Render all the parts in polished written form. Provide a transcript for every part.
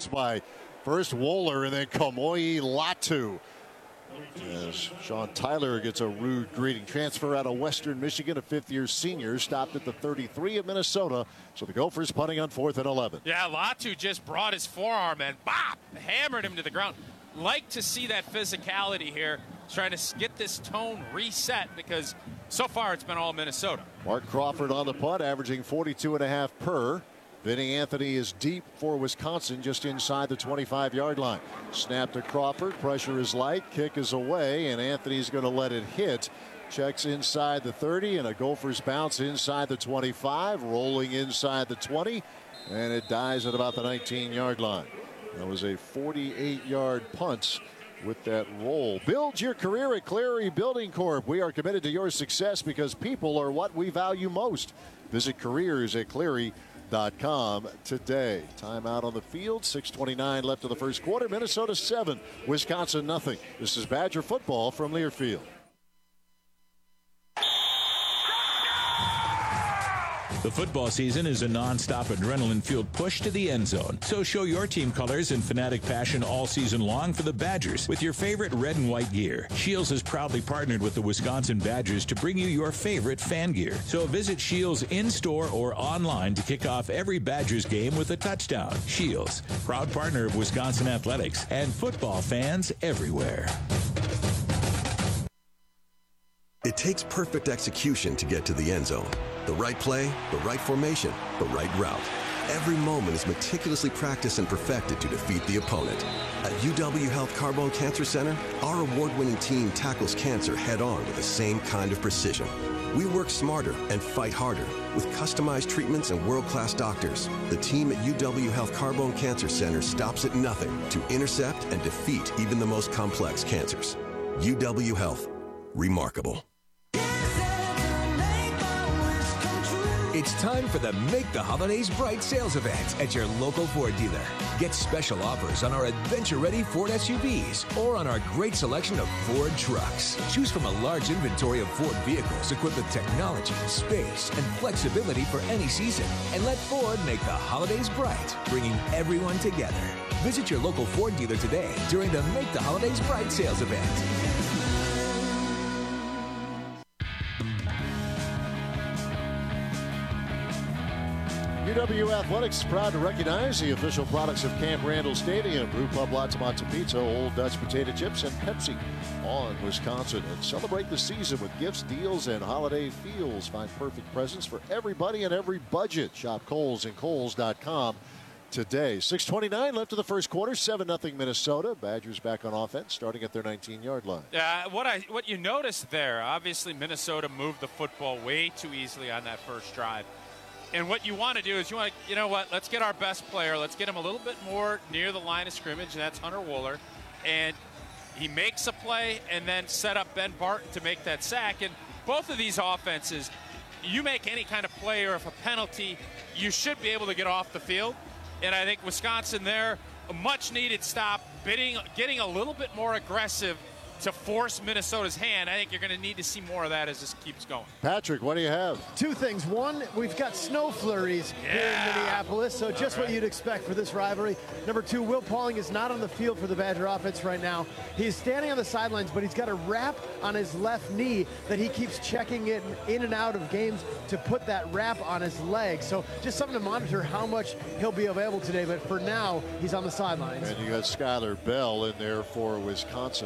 blocked by first Wohler and then Kamo'i Latu. As Sean Tyler gets a rude greeting. Transfer out of Western Michigan, a fifth-year senior, stopped at the 33 of Minnesota. So the Gophers punting on 4th and 11. Yeah, Latu just brought his forearm and bop, hammered him to the ground. Like to see that physicality here, trying to get this tone reset because so far it's been all Minnesota. Mark Crawford on the punt, averaging 42.5 per. Vinny Anthony is deep for Wisconsin, just inside the 25-yard line. Snap to Crawford. Pressure is light. Kick is away, and Anthony's going to let it hit. Checks inside the 30, and a Gophers bounce inside the 25, rolling inside the 20, and it dies at about the 19-yard line. That was a 48-yard punt with that roll. Build your career at Cleary Building Corp. We are committed to your success because people are what we value most. Visit careers at Cleary.com today. Timeout on the field. 6:29 left of the first quarter. Minnesota 7, Wisconsin nothing. This is Badger football from Learfield. The football season is a non-stop adrenaline-fueled push to the end zone. So show your team colors and fanatic passion all season long for the Badgers with your favorite red and white gear. Shields has proudly partnered with the Wisconsin Badgers to bring you your favorite fan gear. So visit Shields in-store or online to kick off every Badgers game with a touchdown. Shields, proud partner of Wisconsin Athletics and football fans everywhere. It takes perfect execution to get to the end zone. The right play, the right formation, the right route. Every moment is meticulously practiced and perfected to defeat the opponent. At UW Health Carbone Cancer Center, our award-winning team tackles cancer head-on with the same kind of precision. We work smarter and fight harder with customized treatments and world-class doctors. The team at UW Health Carbone Cancer Center stops at nothing to intercept and defeat even the most complex cancers. UW Health. Remarkable. It's time for the Make the Holidays Bright sales event at your local Ford dealer. Get special offers on our adventure-ready Ford SUVs or on our great selection of Ford trucks. Choose from a large inventory of Ford vehicles equipped with technology, space, and flexibility for any season. And let Ford make the holidays bright, bringing everyone together. Visit your local Ford dealer today during the Make the Holidays Bright sales event. UW Athletics is proud to recognize the official products of Camp Randall Stadium: Brew Pub Latte Monte Pizza, Old Dutch Potato Chips, and Pepsi on Wisconsin. And celebrate the season with gifts, deals, and holiday feels. Find perfect presents for everybody and every budget. Shop Kohl's and Kohl's.com today. 6:29 left of the first quarter. 7-0 Minnesota. Badgers back on offense, starting at their 19-yard line. What you noticed there, obviously Minnesota moved the football way too easily on that first drive. And what you want to do is let's get our best player. Let's get him a little bit more near the line of scrimmage, and that's Hunter Wohler. And he makes a play and then set up Ben Barton to make that sack. And both of these offenses, you make any kind of play or if a penalty, you should be able to get off the field. And I think Wisconsin there, a much-needed stop, getting a little bit more aggressive to force Minnesota's hand. I think you're going to need to see more of that as this keeps going. Patrick, what do you have? Two things. One, we've got snow flurries here in Minneapolis, so just what you'd expect for this rivalry. Number two, Will Pauling is not on the field for the Badger offense right now. He's standing on the sidelines, but he's got a wrap on his left knee that he keeps checking it in and out of games to put that wrap on his leg. So just something to monitor how much he'll be available today, but for now, he's on the sidelines. And you got Skylar Bell in there for Wisconsin.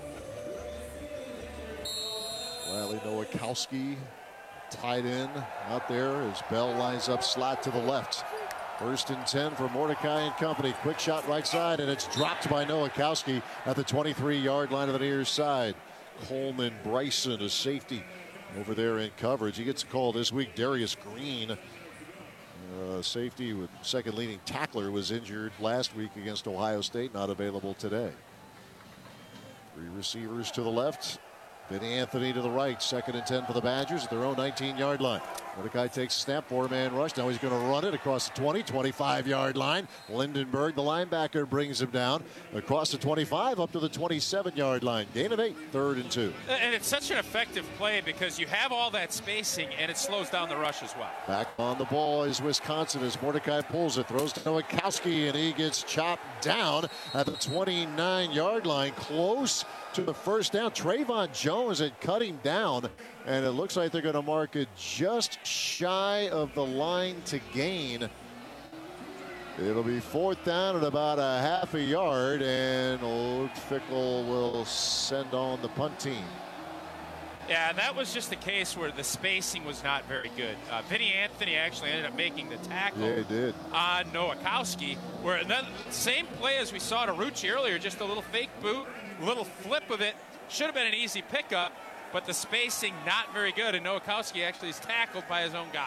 Riley Nowakowski tied in out there as Bell lines up slot to the left. 1st and 10 for Mordecai and company. Quick shot right side, and it's dropped by Nowakowski at the 23-yard line of the near side. Coleman Bryson, a safety over there in coverage. He gets a call this week. Darius Green, safety with second leading tackler, was injured last week against Ohio State, not available today. 3 receivers to the left. Vinny Anthony to the right, 2nd and 10 for the Badgers at their own 19-yard line. Mordecai takes a snap, 4-man rush. Now he's going to run it across the 20, 25-yard line. Lindenberg, the linebacker, brings him down across the 25 up to the 27-yard line. Gain of 8, 3rd and 2. And it's such an effective play because you have all that spacing and it slows down the rush as well. Back on the ball is Wisconsin as Mordecai pulls it, throws to Nowakowski, and he gets chopped down at the 29-yard line, close to the first down. Trayvon Jones had cut him down, and it looks like they're going to mark it just shy of the line to gain. It'll be 4th down at about a half a yard, and Old Fickle will send on the punt team. Yeah, that was just the case where the spacing was not very good. Vinny Anthony actually ended up making the tackle. Yeah, he did. On Nowakowski, where then same play as we saw to Rucci earlier, just a little fake boot, little flip of it. Should have been an easy pickup, but the spacing not very good, and Nowakowski actually is tackled by his own guy.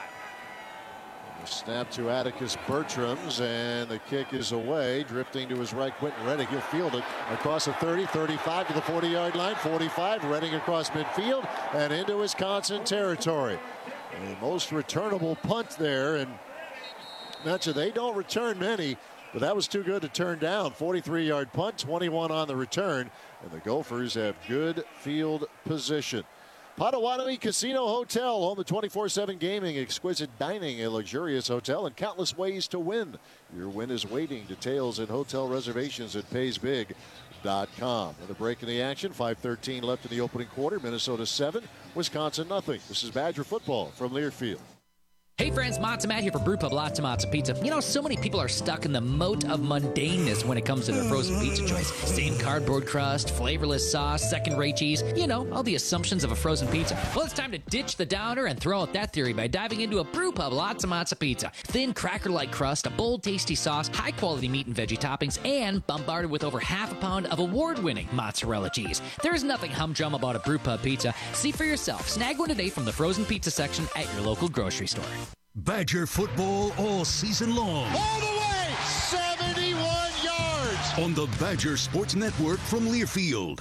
Snap to Atticus Bertrams, and the kick is away. Drifting to his right, Quentin Redding. He'll field it across the 30, 35 to the 40-yard line. 45, Redding across midfield and into Wisconsin territory. The most returnable punt there, and mention they don't return many, but that was too good to turn down. 43-yard punt, 21 on the return, and the Gophers have good field position. Potawatomi Casino Hotel, home to 24/7 gaming, exquisite dining, a luxurious hotel, and countless ways to win. Your win is waiting. Details and hotel reservations at paysbig.com. Another break in the action. 5:13 left in the opening quarter. Minnesota 7, Wisconsin nothing. This is Badger football from Learfield. Hey friends, Matza Matt here for Brewpub Lots of Matza Pizza. You know, so many people are stuck in the moat of mundaneness when it comes to their frozen pizza choice. Same cardboard crust, flavorless sauce, second-rate cheese. You know, all the assumptions of a frozen pizza. Well, it's time to ditch the downer and throw out that theory by diving into a Brewpub Lots of Matza Pizza. Thin, cracker-like crust, a bold, tasty sauce, high-quality meat and veggie toppings, and bombarded with over half a pound of award-winning mozzarella cheese. There's nothing humdrum about a Brewpub pizza. See for yourself. Snag one today from the frozen pizza section at your local grocery store. Badger football all season long. All the way, 71 yards. On the Badger Sports Network from Learfield.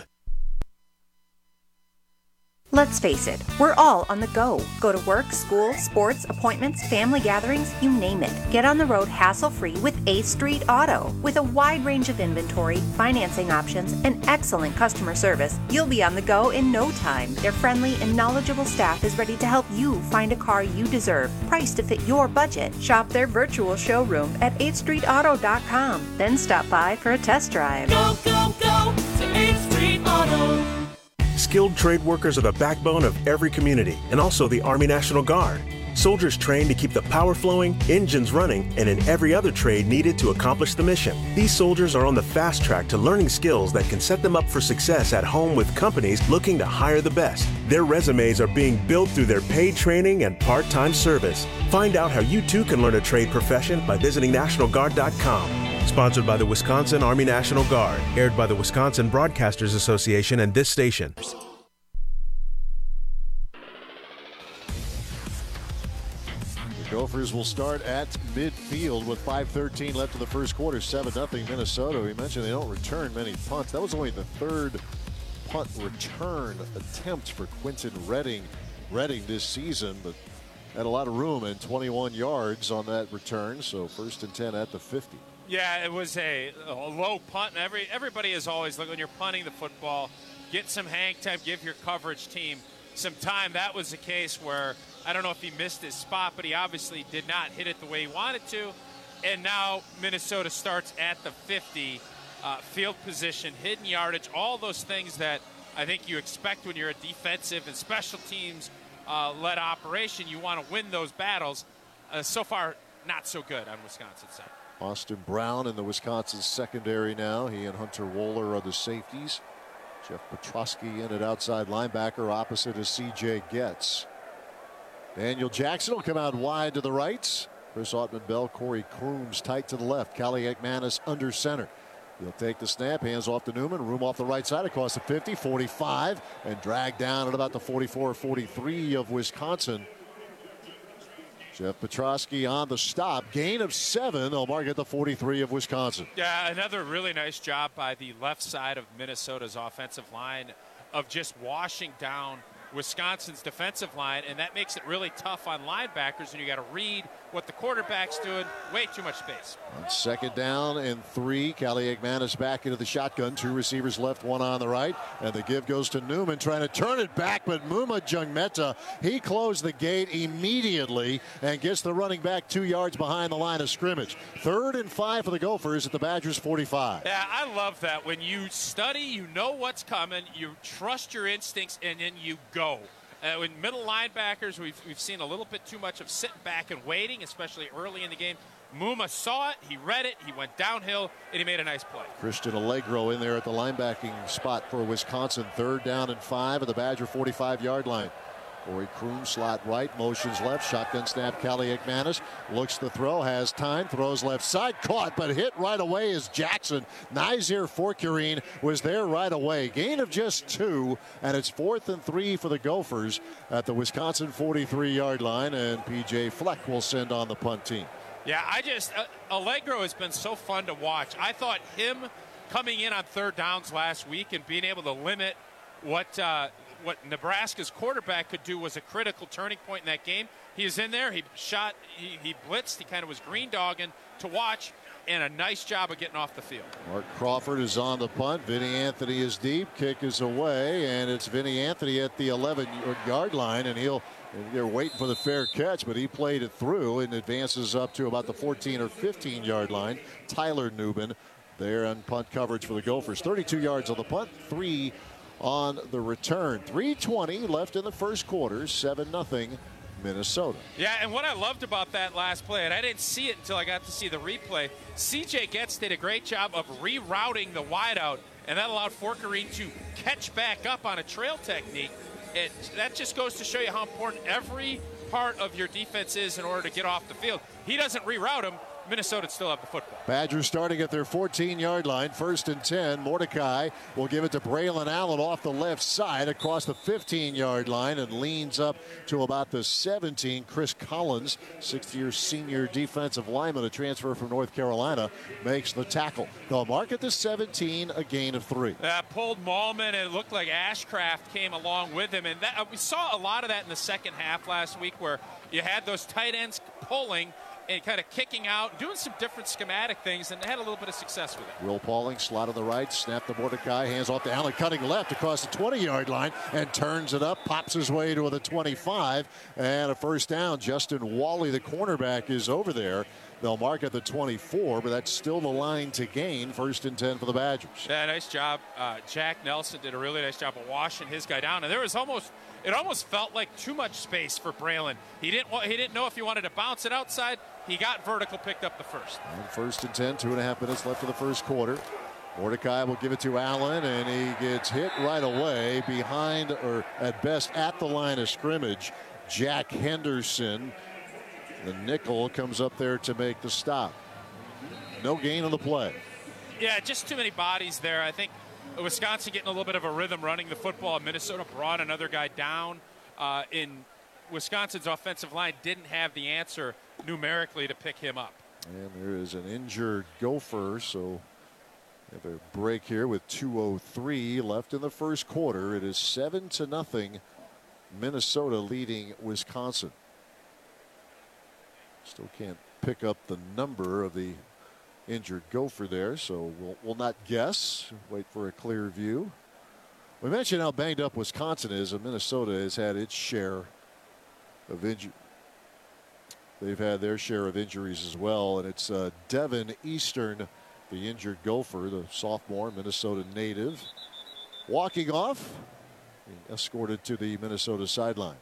Let's face it, we're all on the go. Go to work, school, sports, appointments, family gatherings, you name it. Get on the road hassle-free with 8th Street Auto. With a wide range of inventory, financing options, and excellent customer service, you'll be on the go in no time. Their friendly and knowledgeable staff is ready to help you find a car you deserve, priced to fit your budget. Shop their virtual showroom at 8thstreetauto.com. Then stop by for a test drive. Go, go, go to 8th Street Auto. Skilled trade workers are the backbone of every community, and also the Army National Guard. Soldiers trained to keep the power flowing, engines running, and in every other trade needed to accomplish the mission. These soldiers are on the fast track to learning skills that can set them up for success at home with companies looking to hire the best. Their resumes are being built through their paid training and part-time service. Find out how you too can learn a trade profession by visiting NationalGuard.com. Sponsored by the Wisconsin Army National Guard. Aired by the Wisconsin Broadcasters Association and this station. The Gophers will start at midfield with 5:13 left in the first quarter. 7-0 Minnesota. We mentioned they don't return many punts. That was only the 3rd punt return attempt for Quentin Redding this season, but had a lot of room and 21 yards on that return. So 1st and 10 at the 50. Yeah, it was a low punt. And everybody is always looking when you're punting the football, get some hang time, give your coverage team some time. That was the case where I don't know if he missed his spot, but he obviously did not hit it the way he wanted to. And now Minnesota starts at the 50, field position, hidden yardage, all those things that I think you expect when you're a defensive and special teams led operation. You want to win those battles. So far, not so good on Wisconsin's side. Austin Brown in the Wisconsin secondary now. He and Hunter Wohler are the safeties. Jeff Petrosky in at outside linebacker opposite as C.J. Getz. Daniel Jackson will come out wide to the right. Chris Autman-Bell, Corey Crooms tight to the left. Callie Ekmanis under center. He'll take the snap, hands off to Newman, room off the right side across the 50, 45, and dragged down at about the 44-43 of Wisconsin. Jeff Petrosky on the stop. Gain of 7. They'll mark at the 43 of Wisconsin. Yeah, another really nice job by the left side of Minnesota's offensive line. of just washing down Wisconsin's defensive line, and that makes it really tough on linebackers, and you got to read what the quarterback's doing. Way too much space. On second down and 3, Kaliakmanis back into the shotgun. 2 receivers left, 1 on the right, and the give goes to Newman trying to turn it back, but Muma Jungmeta, he closed the gate immediately and gets the running back 2 yards behind the line of scrimmage. 3rd and 5 for the Gophers at the Badgers 45. Yeah, I love that. When you study, you know what's coming, you trust your instincts, and then you go. With middle linebackers, we've seen a little bit too much of sitting back and waiting, especially early in the game. Muma saw it, he read it, he went downhill, and he made a nice play. Christian Allegro in there at the linebacking spot for Wisconsin. 3rd down and 5 at the Badger 45-yard line. Corey Kroom slot right, motions left, shotgun snap. Kaliakmanis looks the throw, has time, throws left side, caught, but hit right away is Jackson. Nazir Forkurine was there right away. Gain of just 2, and it's 4th and 3 for the Gophers at the Wisconsin 43-yard line, and P.J. Fleck will send on the punt team. Yeah, Allegro has been so fun to watch. I thought him coming in on 3rd downs last week and being able to limit what Nebraska's quarterback could do was a critical turning point in that game. He is in there. He shot. He blitzed. He kind of was green dogging to watch, and a nice job of getting off the field. Mark Crawford is on the punt. Vinny Anthony is deep. Kick is away, and it's Vinny Anthony at the 11-yard line, and they're waiting for the fair catch, but he played it through and advances up to about the 14 or 15-yard line. Tyler Newman there on punt coverage for the Gophers. 32 yards on the punt, 3 on the return. 3:20 left in the first quarter. 7-0 Minnesota. Yeah, and what I loved about that last play, and I didn't see it until I got to see the replay, C.J. Getz did a great job of rerouting the wideout, and that allowed Forkurine to catch back up on a trail technique. That just goes to show you how important every part of your defense is in order to get off the field. He doesn't reroute him. Minnesota still have the football. Badgers starting at their 14-yard line. 1st and 10. Mordecai will give it to Braylon Allen off the left side across the 15-yard line and leans up to about the 17. Chris Collins, 6th-year senior defensive lineman, a transfer from North Carolina, makes the tackle. They'll mark at the 17, a gain of 3. That pulled Mahlman, and it looked like Ashcraft came along with him. And we saw a lot of that in the second half last week, where you had those tight ends pulling and kind of kicking out, doing some different schematic things, and had a little bit of success with it. Will Pauling, slot on the right, snap to Mordecai, hands off to Allen, cutting left across the 20-yard line, and turns it up, pops his way to the 25, and a 1st down. Justin Wally, the cornerback, is over there. They'll mark at the 24, but that's still the line to gain. 1st and 10 for the Badgers. Yeah, nice job. Jack Nelson did a really nice job of washing his guy down, and it almost felt like too much space for Braylon. He didn't know if he wanted to bounce it outside. He got vertical, picked up the first. And 1st and 10, 2.5 minutes left in the first quarter. Mordecai will give it to Allen, and he gets hit right away behind, or at best at the line of scrimmage. Jack Henderson, the nickel, comes up there to make the stop. No gain on the play. Yeah, just too many bodies there. I think Wisconsin getting a little bit of a rhythm running the football. Minnesota brought another guy down. In Wisconsin's offensive line didn't have the answer numerically to pick him up. And there is an injured Gopher, so we have a break here with 2:03 left in the first quarter. It is 7-0 Minnesota leading Wisconsin. Still can't pick up the number of the injured Gopher there, so we'll not guess. Wait for a clear view. We mentioned how banged up Wisconsin is, and Minnesota has had its share of injury. They've had their share of injuries as well, and it's Devin Eastern, the injured Gopher, the sophomore Minnesota native, walking off, being escorted to the Minnesota sideline.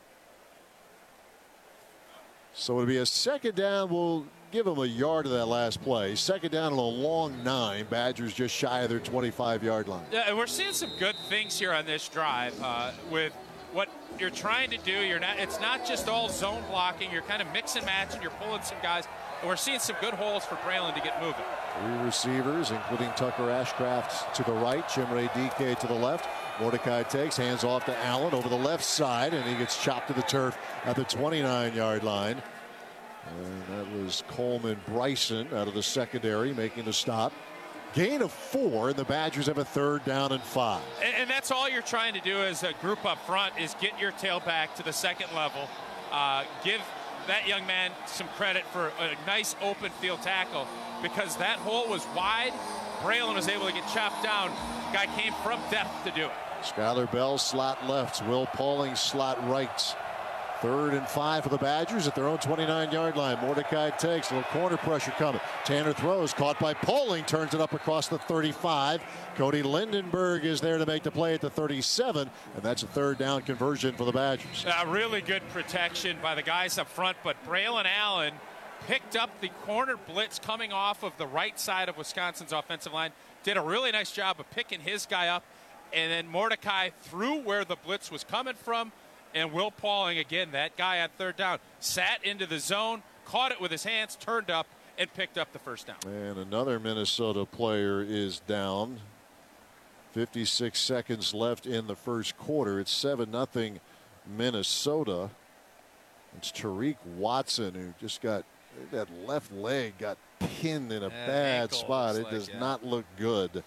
So it'll be a 2nd down. We'll give them a yard of that last play. 2nd down and a long 9. Badgers just shy of their 25-yard line. Yeah, and we're seeing some good things here on this drive with what you're trying to do. It's not just all zone blocking. You're kind of mix and matching. You're pulling some guys. And we're seeing some good holes for Braylon to get moving. 3 receivers, including Tucker Ashcraft to the right, Chimere Dike to the left. Mordecai takes, hands off to Allen over the left side, and he gets chopped to the turf at the 29-yard line. And that was Coleman Bryson out of the secondary making the stop. Gain of 4, and the Badgers have a 3rd down and 5. And that's all you're trying to do as a group up front is get your tailback to the second level. Give that young man some credit for a nice open field tackle because that hole was wide. Braylon was able to get chopped down. Guy came from depth to do it. Skylar Bell slot left. Will Pauling slot right. 3rd and 5 for the Badgers at their own 29-yard line. Mordecai takes a little corner pressure coming. Tanner throws, caught by Pauling, turns it up across the 35. Cody Lindenberg is there to make the play at the 37, and that's a 3rd down conversion for the Badgers. Really good protection by the guys up front, but Braylon Allen picked up the corner blitz coming off of the right side of Wisconsin's offensive line. Did a really nice job of picking his guy up, and then Mordecai threw where the blitz was coming from. And Will Pauling, again, that guy at 3rd down, sat into the zone, caught it with his hands, turned up, and picked up the 1st down. And another Minnesota player is down. 56 seconds left in the first quarter. It's 7-0 Minnesota. It's Tariq Watson, who just got that left leg got pinned in a bad spot. It does not look good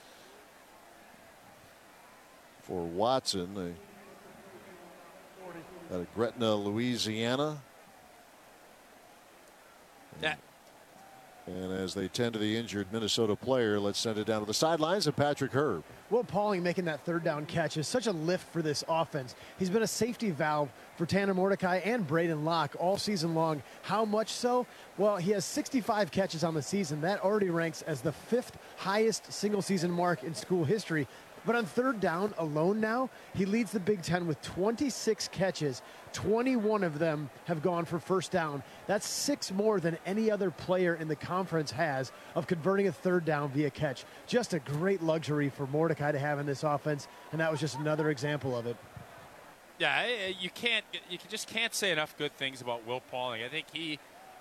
for Watson. Out of Gretna, Louisiana. And as they tend to the injured Minnesota player, let's send it down to the sidelines and Patrick Herb. Will Pauling making that 3rd down catch is such a lift for this offense. He's been a safety valve for Tanner Mordecai and Braden Locke all season long. How much so? Well, he has 65 catches on the season. That already ranks as the 5th highest single season mark in school history. But on 3rd down alone now, he leads the Big Ten with 26 catches. 21 of them have gone for 1st down. That's 6 more than any other player in the conference has of converting a 3rd down via catch. Just a great luxury for Mordecai to have in this offense, and that was just another example of it. Yeah, you just can't say enough good things about Will Pauling. I think he,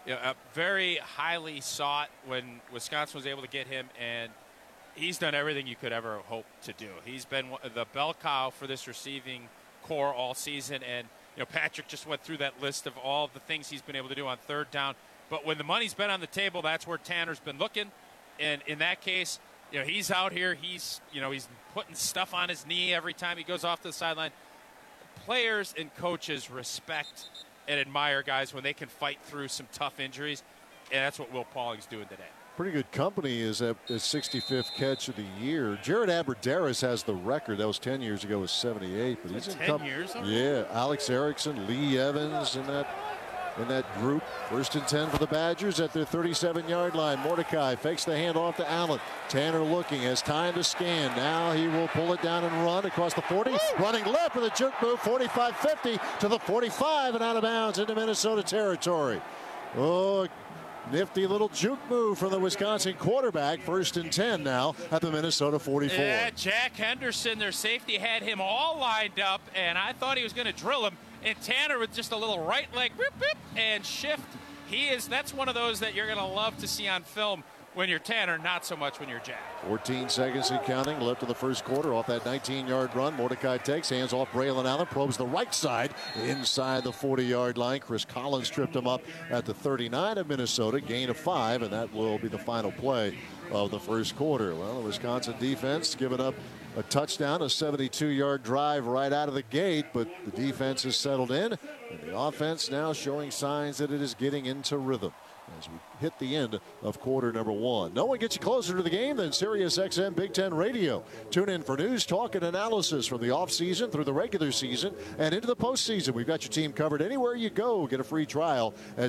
very highly sought when Wisconsin was able to get him, and he's done everything you could ever hope to do. He's been the bell cow for this receiving core all season, and Patrick just went through that list of all the things he's been able to do on 3rd down. But when the money's been on the table, that's where Tanner's been looking. And in that case, he's out here. He's putting stuff on his knee every time he goes off to the sideline. Players and coaches respect and admire guys when they can fight through some tough injuries, and that's what Will Pauling's doing today. Pretty good company is at his 65th catch of the year. Jared Abbrederis has the record. That was 10 years ago with 78. But he's in 10 years already? Yeah, Alex Erickson, Lee Evans in that group. 1st and 10 for the Badgers at their 37-yard line. Mordecai fakes the handoff to Allen. Tanner looking, has time to scan. Now he will pull it down and run across the 40. Running left with a juke move, 45-50 to the 45 and out of bounds into Minnesota territory. Oh, nifty little juke move from the Wisconsin quarterback. 1st and 10 now at the Minnesota 44. Yeah, Jack Henderson, their safety, had him all lined up, and I thought he was going to drill him. And Tanner with just a little right leg, whip, whip, and shift. That's one of those that you're going to love to see on film when you're Tanner, not so much when you're Jack. 14 seconds and counting left in the first quarter. Off that 19-yard run, Mordecai takes, hands off Braylon Allen, probes the right side inside the 40-yard line. Chris Collins tripped him up at the 39 of Minnesota, gain of 5, and that will be the final play of the first quarter. Well, the Wisconsin defense giving up a touchdown, a 72-yard drive right out of the gate, but the defense has settled in, and the offense now showing signs that it is getting into rhythm as we hit the end of quarter number 1. No one gets you closer to the game than SiriusXM Big Ten Radio. Tune in for news, talk, and analysis from the offseason through the regular season and into the postseason. We've got your team covered anywhere you go. Get a free trial at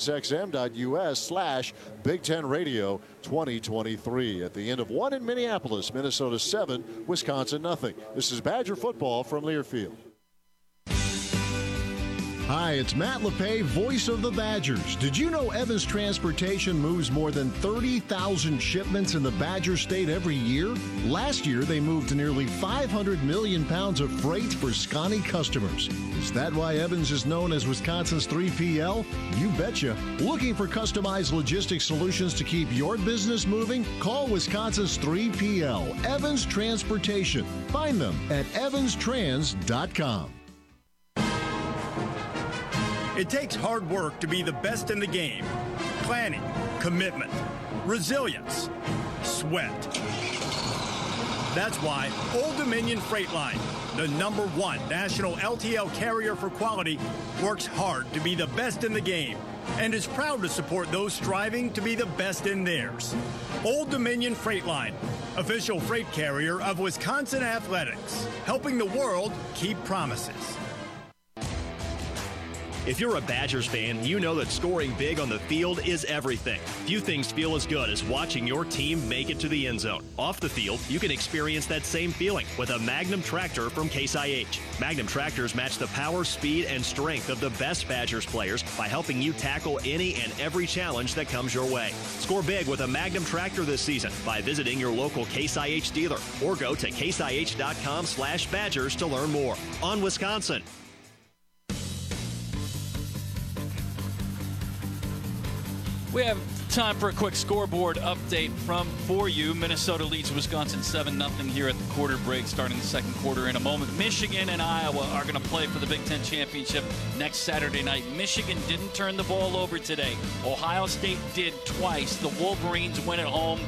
SiriusXM.us/Big Ten Radio 2023. At the end of 1 in Minneapolis, Minnesota 7, Wisconsin nothing. This is Badger football from Learfield. Hi, it's Matt LePay, voice of the Badgers. Did you know Evans Transportation moves more than 30,000 shipments in the Badger State every year? Last year, they moved nearly 500 million pounds of freight for Scotty customers. Is that why Evans is known as Wisconsin's 3PL? You betcha. Looking for customized logistics solutions to keep your business moving? Call Wisconsin's 3PL, Evans Transportation. Find them at evanstrans.com. It takes hard work to be the best in the game. Planning, commitment, resilience. sweat. That's why Old Dominion Freight Line, the #1 national LTL carrier for quality, works hard to be the best in the game and is proud to support those striving to be the best in theirs. Old Dominion Freight Line, official freight carrier of Wisconsin Athletics, helping the world keep promises. If you're a Badgers fan, you know that scoring big on the field is everything. Few things feel as good as watching your team make it to the end zone. Off the field, you can experience that same feeling with a Magnum tractor from Case IH. Magnum tractors match the power, speed, and strength of the best Badgers players by helping you tackle any and every challenge that comes your way. Score big with a Magnum tractor this season by visiting your local Case IH dealer or go to caseih.com/Badgers to learn more. On Wisconsin. We have time for a quick scoreboard update for you. Minnesota leads Wisconsin 7-0 here at the quarter break, starting the second quarter in a moment. Michigan and Iowa are going to play for the Big Ten Championship next Saturday night. Michigan didn't turn the ball over today. Ohio State did twice. The Wolverines win at home.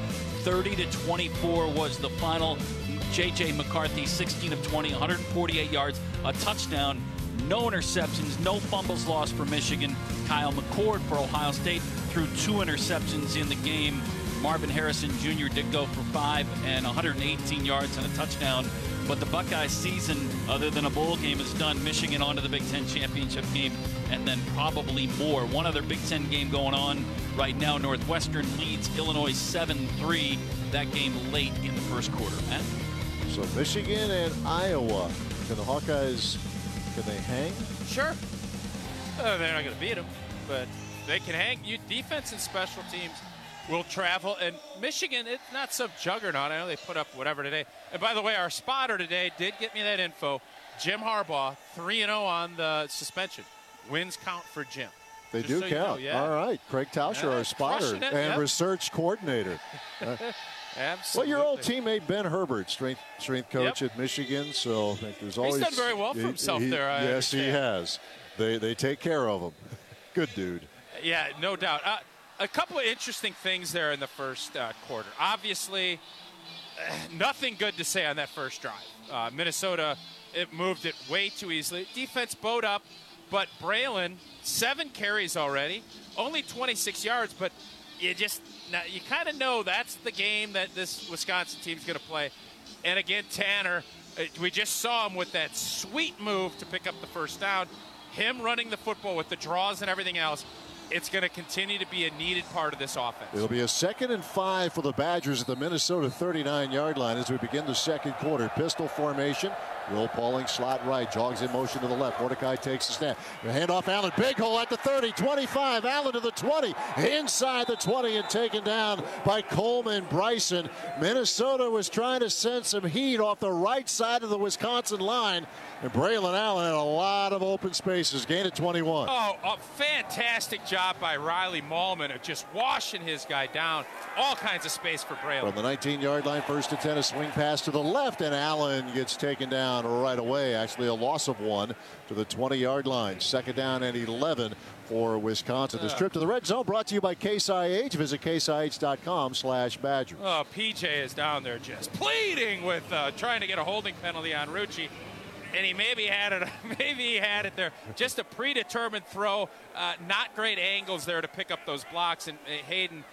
30-24 was the final. J.J. McCarthy, 16 of 20, 148 yards, a touchdown. No interceptions, no fumbles lost for Michigan. Kyle McCord for Ohio State threw 2 interceptions in the game. Marvin Harrison Jr. did go for 5 and 118 yards and a touchdown. But the Buckeyes season, other than a bowl game, is done. Michigan on to the Big Ten Championship game and then probably more. One other Big Ten game going on right now. Northwestern leads Illinois 7-3. That game late in the first quarter. Matt? So Michigan and Iowa. Can the Hawkeyes... Can they hang? Sure. They're not going to beat them, but they can hang. Defense and special teams will travel. And Michigan, it's not some juggernaut. I know they put up whatever today. And by the way, our spotter today did get me that info. Jim Harbaugh, 3-0 on the suspension. Wins count for Jim. They Just do so count. You know, yeah. All right. Craig Tauscher, our spotter and research coordinator. Absolutely. Well, your old teammate Ben Herbert, strength coach at Michigan, so I think there's always... He's done very well for himself there, I Yes, understand. he has. They take care of him. Good dude. Yeah, no doubt. A couple of interesting things there in the first quarter. Obviously, nothing good to say on that first drive. Minnesota, it moved it way too easily. Defense bowed up, but Braylon, 7 carries already, only 26 yards, but you kind of know that's the game that this Wisconsin team's going to play. And again, Tanner, we just saw him with that sweet move to pick up the first down. Him running the football with the draws and everything else, it's going to continue to be a needed part of this offense. It'll be a 2nd and 5 for the Badgers at the Minnesota 39-yard line as we begin the second quarter. Pistol formation. Will Pauling slot right, jogs in motion to the left. Mordecai takes the snap. The handoff, Allen, big hole at the 30, 25. Allen to the 20, inside the 20 and taken down by Coleman Bryson. Minnesota was trying to send some heat off the right side of the Wisconsin line. And Braylon Allen had a lot of open spaces. Gain at 21. Oh, a fantastic job by Riley Mahlman of just washing his guy down. All kinds of space for Braylon. From the 19-yard line, 1st and 10, a swing pass to the left, and Allen gets taken down right away. Actually, a loss of 1 to the 20-yard line. 2nd down and 11 for Wisconsin. This trip to the red zone brought to you by Case IH. Visit caseih.com/Badgers. Oh, PJ is down there just pleading with trying to get a holding penalty on Rucci. And he maybe had it there. Just a predetermined throw. Not great angles there to pick up those blocks. And Hayden,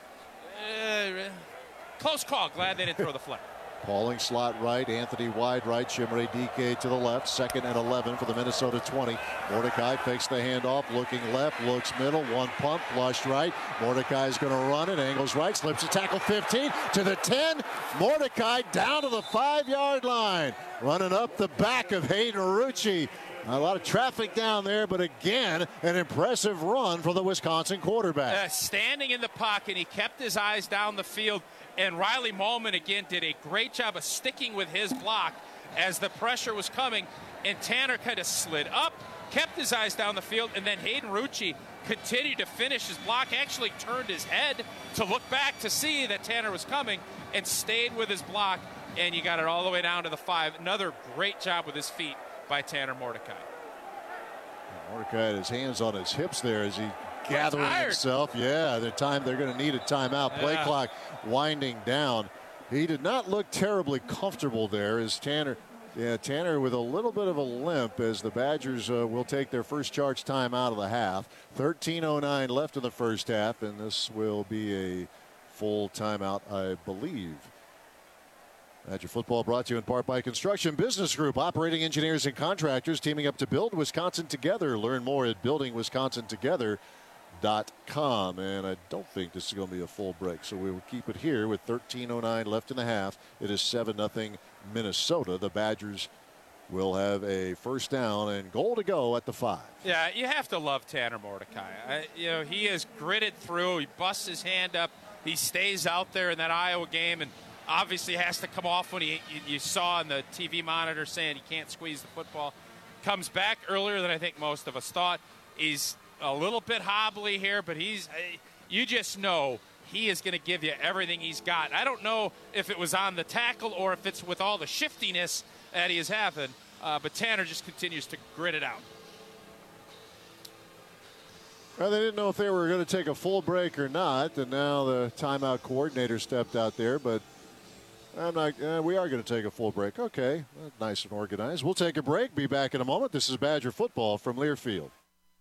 close call. Glad they didn't throw the flag. Pauling slot right, Anthony wide right, Chimere Dike to the left. 2nd and 11 for the Minnesota 20. Mordecai fakes the handoff, looking left, looks middle, 1 pump, flush right. Mordecai's going to run it, angles right, slips a tackle 15 to the 10. Mordecai down to the 5-yard line. Running up the back of Hayden Rucci. A lot of traffic down there, but again, an impressive run for the Wisconsin quarterback. Standing in the pocket, he kept his eyes down the field, and Riley Mahlman again did a great job of sticking with his block as the pressure was coming, and Tanner kind of slid up, kept his eyes down the field, and then Hayden Rucci continued to finish his block, actually turned his head to look back to see that Tanner was coming, and stayed with his block, and you got it all the way down to the 5. Another great job with his feet by Tanner Mordecai. Mordecai had his hands on his hips there as he gathering himself. Yeah, they're going to need a timeout. Play clock winding down. He did not look terribly comfortable there as Tanner with a little bit of a limp as the Badgers will take their first charge time out of the half. 13:09 left in the first half, and this will be a full timeout, I believe. Badger football brought to you in part by Construction Business Group, operating engineers and contractors teaming up to build Wisconsin together. Learn more at buildingwisconsintogether.com. And I don't think this is going to be a full break, so we will keep it here with 13:09 left in the half. It is 7-0 Minnesota. The Badgers will have a first down and goal to go at the 5. Yeah, you have to love Tanner Mordecai. He has gritted through. He busts his hand up. He stays out there in that Iowa game and obviously has to come off when you saw on the TV monitor saying he can't squeeze the football. Comes back earlier than I think most of us thought. He's a little bit hobbly here, but you just know he is going to give you everything he's got. I don't know if it was on the tackle or if it's with all the shiftiness that he is having, but Tanner just continues to grit it out. Well, they didn't know if they were going to take a full break or not, and now the timeout coordinator stepped out there, but we are going to take a full break. Okay, nice and organized. We'll take a break. Be back in a moment. This is Badger football from Learfield.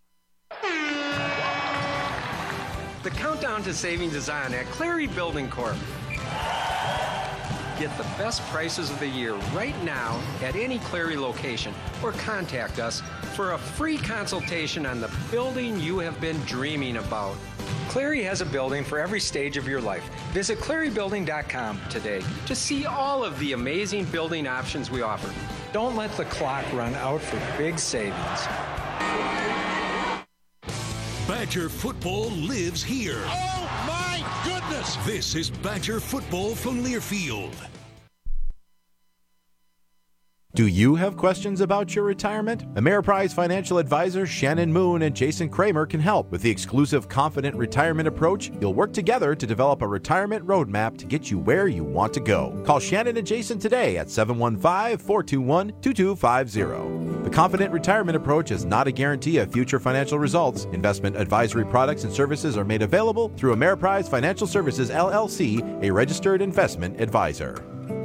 The countdown to savings is on at Clary Building Corp. Get the best prices of the year right now at any Clary location or contact us for a free consultation on the building you have been dreaming about. Clary has a building for every stage of your life. Visit clarybuilding.com today to see all of the amazing building options we offer. Don't let the clock run out for big savings. Badger football lives here. Oh, my goodness! This is Badger football from Learfield. Do you have questions about your retirement? Ameriprise financial advisors Shannon Moon and Jason Kramer can help. With the exclusive Confident Retirement Approach, you'll work together to develop a retirement roadmap to get you where you want to go. Call Shannon and Jason today at 715-421-2250. The Confident Retirement Approach is not a guarantee of future financial results. Investment advisory products and services are made available through Ameriprise Financial Services, LLC, a registered investment advisor.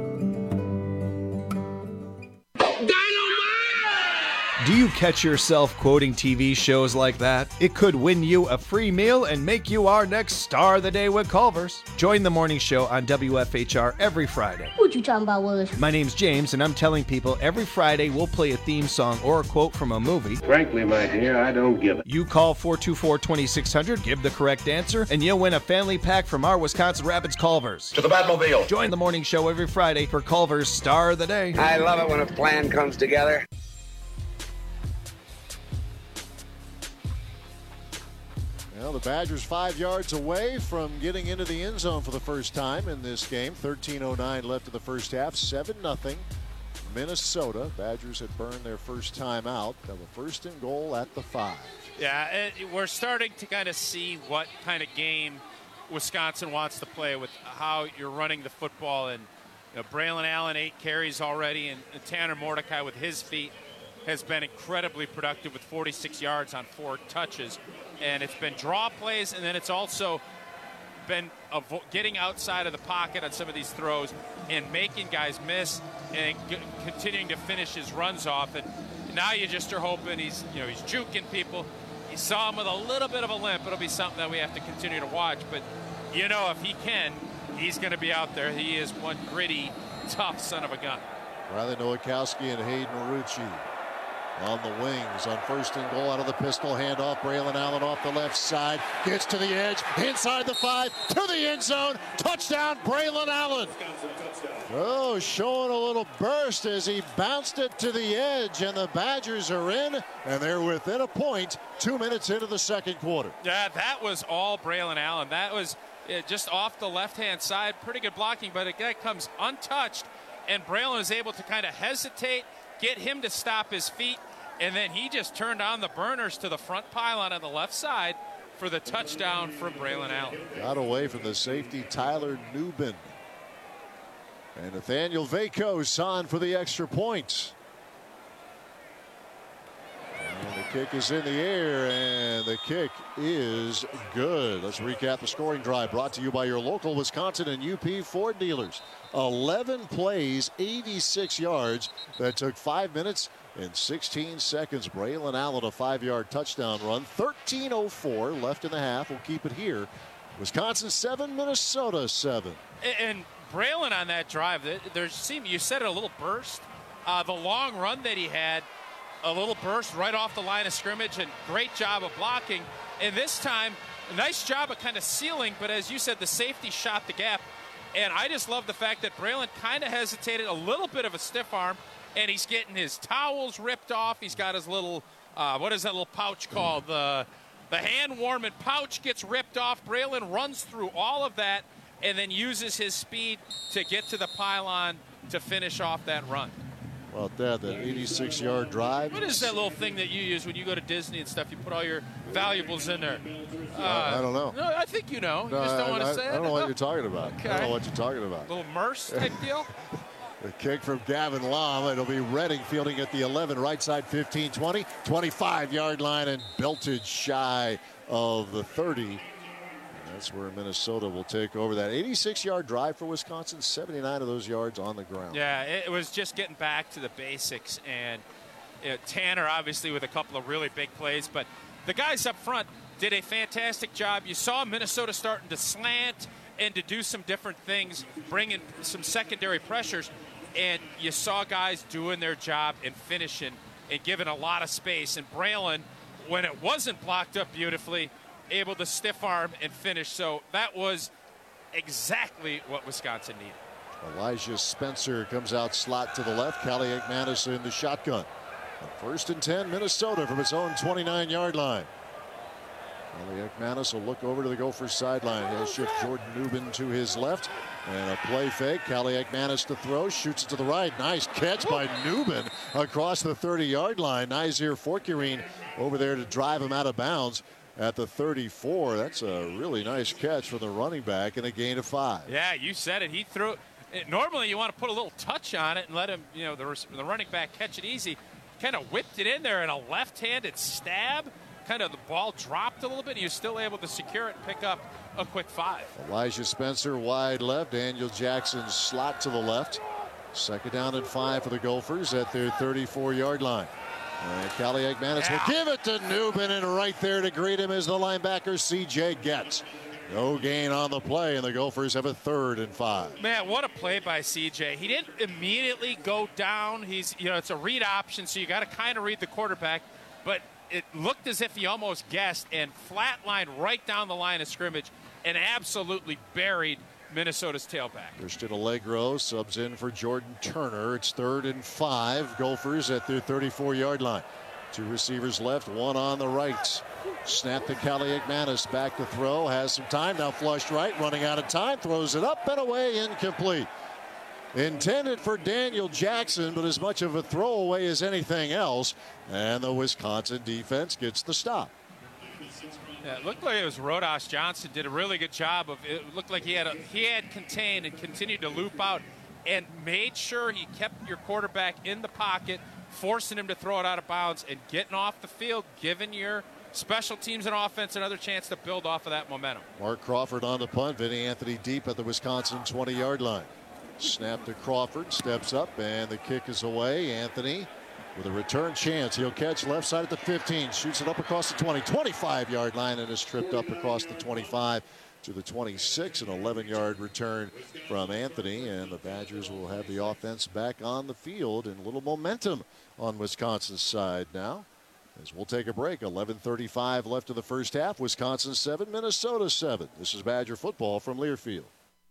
Do you catch yourself quoting TV shows like that? It could win you a free meal and make you our next star of the day with Culver's. Join the morning show on WFHR every Friday. What you talking about, Willis? My name's James, and I'm telling people every Friday we'll play a theme song or a quote from a movie. Frankly, my dear, I don't give it. You call 424-2600, give the correct answer, and you'll win a family pack from our Wisconsin Rapids Culver's. To the Batmobile. Join the morning show every Friday for Culver's Star of the Day. I love it when a plan comes together. Well, the Badgers 5 yards away from getting into the end zone for the first time in this game. 13:09 left in the first half. 7-0 Minnesota. Badgers had burned their first time out. Have a first and goal at the 5. Yeah, we're starting to kind of see what kind of game Wisconsin wants to play with how you're running the football. And Braylon Allen, 8 carries already, and Tanner Mordecai with his feet has been incredibly productive with 46 yards on 4 touches. And it's been draw plays, and then it's also been getting outside of the pocket on some of these throws and making guys miss and continuing to finish his runs off. And now you just are hoping he's juking people. You saw him with a little bit of a limp. It'll be something that we have to continue to watch. But, if he can, he's going to be out there. He is one gritty, tough son of a gun. Riley Nowakowski and Hayden Rucci on the wings on first and goal out of the pistol handoff. Braylon Allen off the left side, gets to the edge, inside the 5, to the end zone. Touchdown, Braylon Allen. Oh, showing a little burst as he bounced it to the edge, and the Badgers are in, and they're within a point 2 minutes into the second quarter. Yeah, that was all Braylon Allen. That was just off the left-hand side. Pretty good blocking, but a guy comes untouched, and Braylon is able to kind of hesitate, get him to stop his feet, and then he just turned on the burners to the front pylon on the left side for the touchdown from Braylon Allen. Got away from the safety, Tyler Newbin. And Nathaniel Vaco on for the extra points. And the kick is in the air, and the kick is good. Let's recap the scoring drive brought to you by your local Wisconsin and UP Ford dealers. 11 plays, 86 yards. That took 5 minutes and 16 seconds. Braylon Allen, a 5-yard touchdown run. 13:04 left in the half. We'll keep it here. Wisconsin 7, Minnesota 7. And Braylon on that drive, you said it, a little burst. The long run that he had, a little burst right off the line of scrimmage, and great job of blocking. And this time, a nice job of kind of sealing, but as you said, the safety shot the gap. And I just love the fact that Braylon kind of hesitated, a little bit of a stiff arm, and he's getting his towels ripped off. He's got his little, what is that little pouch called? The hand-warming pouch gets ripped off. Braylon runs through all of that and then uses his speed to get to the pylon to finish off that run. Well, that 86-yard drive. What is that little thing that you use when you go to Disney and stuff? You put all your valuables in there. I don't know. No, I think you know. You just don't want to say it. I don't know what you're talking about. Okay. I don't know what you're talking about. Little Merce type deal? The kick from Gavin Lom. It'll be Redding fielding at the 11, right side 15, 20, 25-yard line, and belted shy of the 30. That's where Minnesota will take over. That 86-yard drive for Wisconsin, 79 of those yards on the ground. Yeah, it was just getting back to the basics. And Tanner, obviously, with a couple of really big plays. But the guys up front did a fantastic job. You saw Minnesota starting to slant and to do some different things, bringing some secondary pressures. And you saw guys doing their job and finishing and giving a lot of space. And Braylon, when it wasn't blocked up beautifully, able to stiff arm and finish. So that was exactly what Wisconsin needed. Elijah Spencer comes out slot to the left. Callie McManus in the shotgun. First and 10, Minnesota from its own 29-yard line. Callie McManus will look over to the Gophers sideline. He'll shift Jordan Newman to his left. And a play fake. Callie McManus to throw. Shoots it to the right. Nice catch by Newman across the 30-yard line. Nazir Forkerine over there to drive him out of bounds at the 34. That's a really nice catch from the running back and a gain of 5. Yeah, you said it. He threw it. Normally you want to put a little touch on it and let him, the running back catch it easy. Kind of whipped it in there in a left-handed stab. Kind of the ball dropped a little bit, and he was still able to secure it and pick up a quick 5. Elijah Spencer wide left. Daniel Jackson slot to the left. Second down and 5 for the Gophers at their 34-yard line. Callie McManus will give it to Newman, and right there to greet him is the linebacker C.J. Getz. No gain on the play, and the Gophers have a 3rd and 5. Man, what a play by C.J. He didn't immediately go down. It's a read option, so you got to kind of read the quarterback. But it looked as if he almost guessed and flatlined right down the line of scrimmage and absolutely buried Minnesota's tailback. Christian Allegro subs in for Jordan Turner. It's 3rd and 5. Gophers at their 34-yard line. 2 receivers left, 1 on the right. Snap to Callie McManus. Back to throw. Has some time. Now flushed right. Running out of time. Throws it up and away. Incomplete. Intended for Daniel Jackson, but as much of a throwaway as anything else. And the Wisconsin defense gets the stop. Yeah, it looked like it was Rodas Johnson did a really good job of it. Looked like he had contained and continued to loop out and made sure he kept your quarterback in the pocket, forcing him to throw it out of bounds and getting off the field, giving your special teams and offense another chance to build off of that momentum. Mark Crawford on the punt. Vinny Anthony deep at the Wisconsin 20-yard line. Snap to Crawford, steps up, and the kick is away. Anthony with a return chance. He'll catch left side at the 15, shoots it up across the 20, 25-yard line, and is tripped up across the 25 to the 26. An 11-yard return from Anthony, and the Badgers will have the offense back on the field and a little momentum on Wisconsin's side now. As we'll take a break, 11:35 left of the first half. Wisconsin 7, Minnesota 7. This is Badger football from Learfield.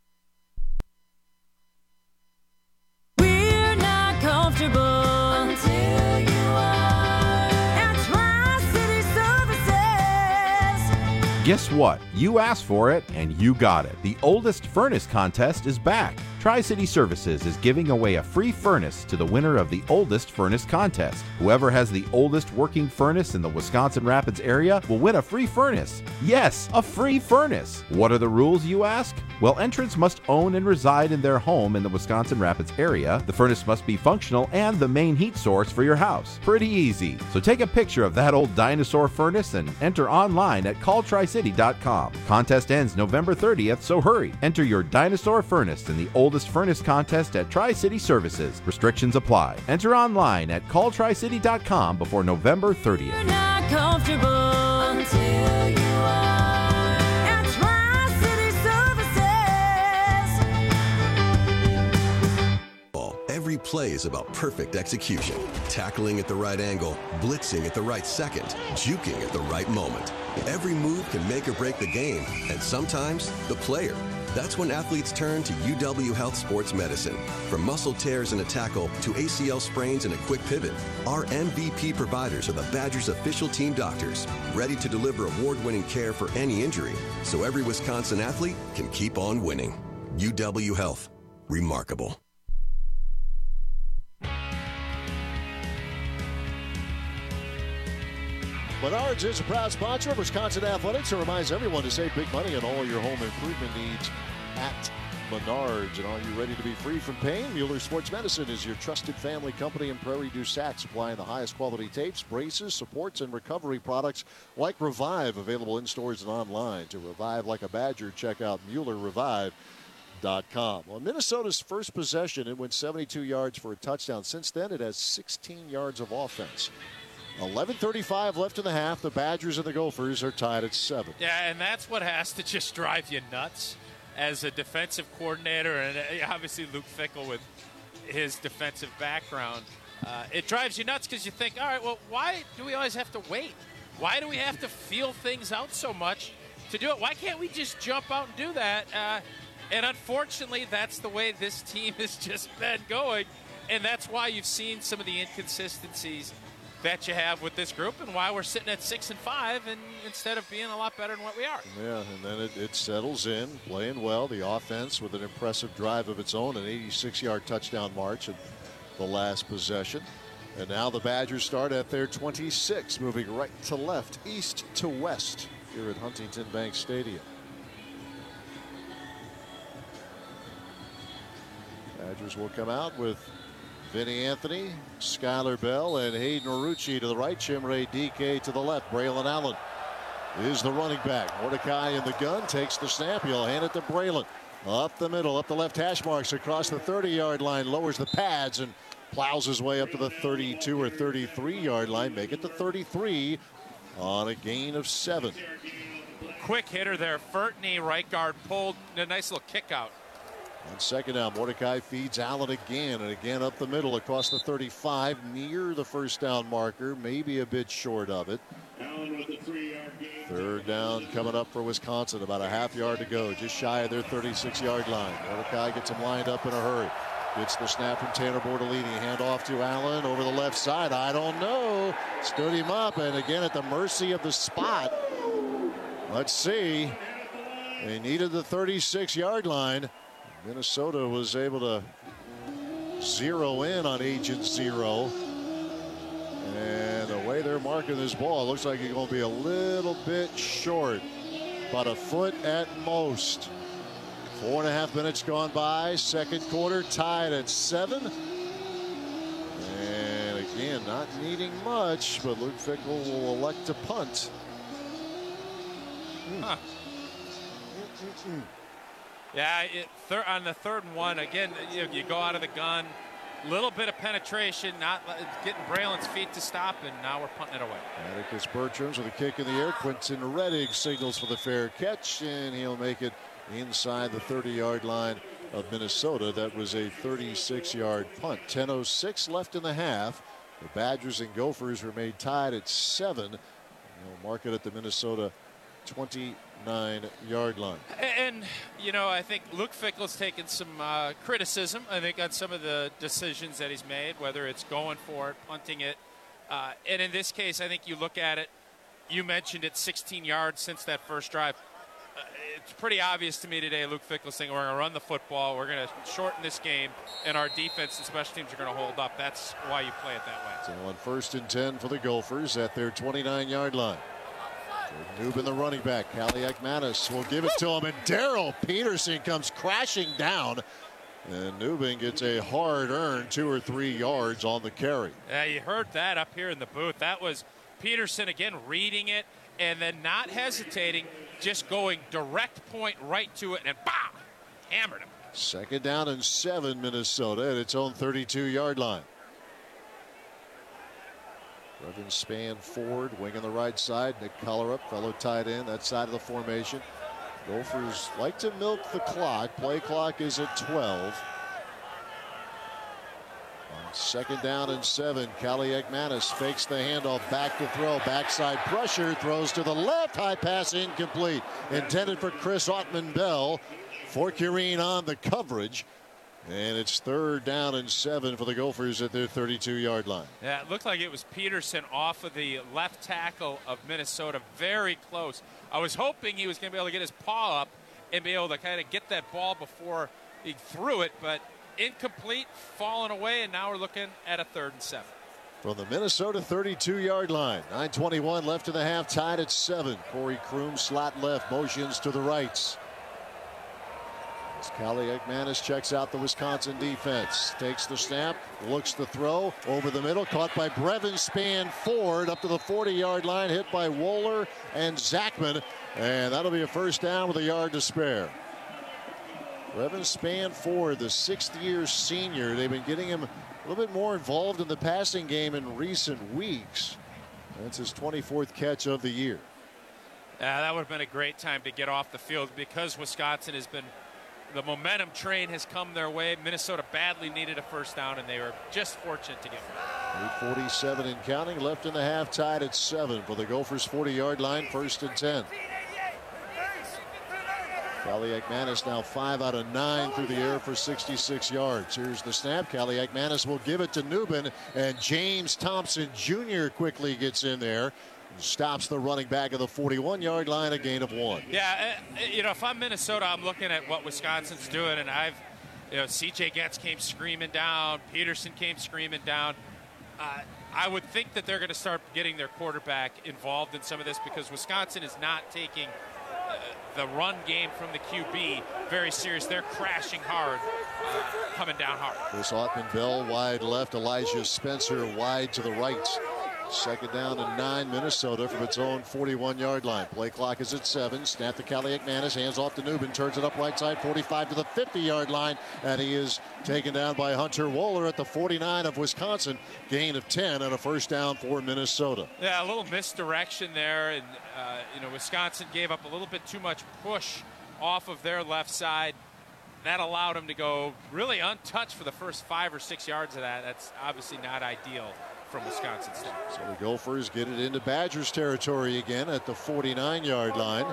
We're not comfortable until you are. At Tri-City Services, Guess what? You asked for it, and you got it. The Oldest Furnace Contest is back. Tri-City Services is giving away a free furnace to the winner of the Oldest Furnace Contest. Whoever has the oldest working furnace in the Wisconsin Rapids area will win a free furnace. Yes, a free furnace. What are the rules, you ask? Well, entrants must own and reside in their home in the Wisconsin Rapids area. The furnace must be functional and the main heat source for your house. Pretty easy. So take a picture of that old dinosaur furnace and enter online at calltricity.com. Contest ends November 30th, so hurry. Enter your dinosaur furnace in the Oldest Furnace Contest at Tri-City Services. Restrictions apply. Enter online at calltricity.com before November 30th. You're not comfortable until you are at Tri-City Services. Every play is about perfect execution. Tackling at the right angle, blitzing at the right second, juking at the right moment. Every move can make or break the game, and sometimes the player. That's when athletes turn to UW Health Sports Medicine. From muscle tears in a tackle to ACL sprains in a quick pivot, our MVP providers are the Badgers' official team doctors, ready to deliver award-winning care for any injury, so every Wisconsin athlete can keep on winning. UW Health. Remarkable. Menards is a proud sponsor of Wisconsin Athletics and reminds everyone to save big money on all your home improvement needs at Menards. And are you ready to be free from pain? Mueller Sports Medicine is your trusted family company in Prairie du Sac, supplying the highest quality tapes, braces, supports, and recovery products like Revive, available in stores and online. To revive like a Badger, check out MuellerRevive.com. On Minnesota's first possession, it went 72 yards for a touchdown. Since then, it has 16 yards of offense. 11:35 left in the half. The Badgers and the Gophers are tied at 7. Yeah, and that's what has to just drive you nuts as a defensive coordinator, and obviously Luke Fickell with his defensive background. It drives you nuts because you think, all right, well, why do we always have to wait? Why do we have to feel things out so much to do it? Why can't we just jump out and do that? And unfortunately, that's the way this team has just been going, and that's why you've seen some of the inconsistencies that you have with this group, and why we're sitting at 6-5 and instead of being a lot better than what we are. Yeah, and then it settles in, playing well. The offense with an impressive drive of its own, an 86-yard touchdown march in the last possession. And now the Badgers start at their 26, moving right to left, east to west here at Huntington Bank Stadium. Badgers will come out with Vinny Anthony, Skylar Bell, and Hayden Arucci to the right. Chimere Dike to the left. Braylon Allen is the running back. Mordecai in the gun, takes the snap. He'll hand it to Braylon. Up the middle, up the left hash marks, across the 30-yard line, lowers the pads, and plows his way up to the 32 or 33-yard line. Make it to 33 on a gain of 7. Quick hitter there. Fertney, right guard, pulled a nice little kick out. On second down, Mordecai feeds Allen again, and again up the middle across the 35, near the first down marker, maybe a bit short of it. Third down coming up for Wisconsin, about a half yard to go, just shy of their 36-yard line. Mordecai gets him lined up in a hurry. Gets the snap from Tanner Bortolini. Hand off to Allen over the left side. I don't know. Stood him up, and again at the mercy of the spot. Let's see. They needed the 36-yard line. Minnesota was able to zero in on Agent Zero. And the way they're marking this ball, it looks like it's going to be a little bit short. About a foot at most. 4.5 minutes gone by. Second quarter tied at 7. And again, not needing much, but Luke Fickell will elect to punt. Huh. Yeah, on the 3rd and 1, again, you go out of the gun, little bit of penetration, not getting Braylon's feet to stop, and now we're punting it away. Atticus Bertrams with a kick in the air. Quentin Reddick signals for the fair catch, and he'll make it inside the 30-yard line of Minnesota. That was a 36-yard punt. 10:06 left in the half. The Badgers and Gophers remain tied at 7. They'll mark it at the Minnesota 29-yard line. And, I think Luke Fickell's taken some criticism, I think, on some of the decisions that he's made, whether it's going for it, punting it. And in this case, I think you look at it, You mentioned it, 16 yards since that first drive. It's pretty obvious to me today, Luke Fickell's saying we're going to run the football, we're going to shorten this game, and our defense and special teams are going to hold up. That's why you play it that way. So on 1st and 10 for the Gophers at their 29-yard line. Newbin, the running back. Kaliakmanis will give it to him, and Daryl Peterson comes crashing down. And Newbin gets a hard-earned 2 or 3 yards on the carry. Yeah, you heard that up here in the booth. That was Peterson again reading it and then not hesitating, just going direct point right to it, and bam, hammered him. 2nd down and 7, Minnesota at its own 32-yard line. Brevin Spann forward, wing on the right side. Nick Collerup, fellow tight end, that side of the formation. Gophers like to milk the clock. Play clock is at 12. On 2nd down and 7, Kaliakmanis fakes the handoff, back to throw, backside pressure, throws to the left, high pass incomplete. Intended for Chris Autman-Bell. Forquerine on the coverage. And it's 3rd down and 7 for the Gophers at their 32-yard line. Yeah, it looked like it was Peterson off of the left tackle of Minnesota. Very close. I was hoping he was going to be able to get his paw up and be able to kind of get that ball before he threw it, but incomplete, falling away, and now we're looking at a 3rd and 7. From the Minnesota 32-yard line, 9:21 left in the half, tied at 7. Corey Kroom, slot left, motions to the right. Kaliakmanis checks out the Wisconsin defense. Takes the snap, looks the throw, over the middle, caught by Brevin Spann Ford up to the 40-yard line, hit by Wohler and Zachman, and that'll be a 1st down with a yard to spare. Brevin Spann Ford, the 6th-year senior. They've been getting him a little bit more involved in the passing game in recent weeks. That's his 24th catch of the year. That would have been a great time to get off the field because Wisconsin has been, the momentum train has come their way. Minnesota badly needed a 1st down, and they were just fortunate to get one. 8:47 and counting left in the half, tied at 7 for the Gophers' 40-yard line, 1st and 10. Kaliakmanis now 5 out of 9 through the air for 66 yards. Here's the snap. Kaliakmanis will give it to Newbin, and James Thompson Jr. quickly gets in there. Stops the running back of the 41-yard line, a gain of 1. Yeah, if I'm Minnesota, I'm looking at what Wisconsin's doing, and C.J. Getz came screaming down, Peterson came screaming down. I would think that they're going to start getting their quarterback involved in some of this because Wisconsin is not taking the run game from the QB very serious. They're crashing hard, coming down hard. Chris Autman-Bell wide left, Elijah Spencer wide to the right. 2nd down and 9, Minnesota from its own 41-yard line. Play clock is at 7. Snap to Kaliakmanis, hands off to Newbin, turns it up right side, 45 to the 50-yard line, and he is taken down by Hunter Wohler at the 49 of Wisconsin. Gain of 10 and a 1st down for Minnesota. Yeah, a little misdirection there, and Wisconsin gave up a little bit too much push off of their left side. That allowed him to go really untouched for the first 5 or 6 yards of that. That's obviously not ideal from Wisconsin State. So the Gophers get it into Badgers territory again at the 49-yard line.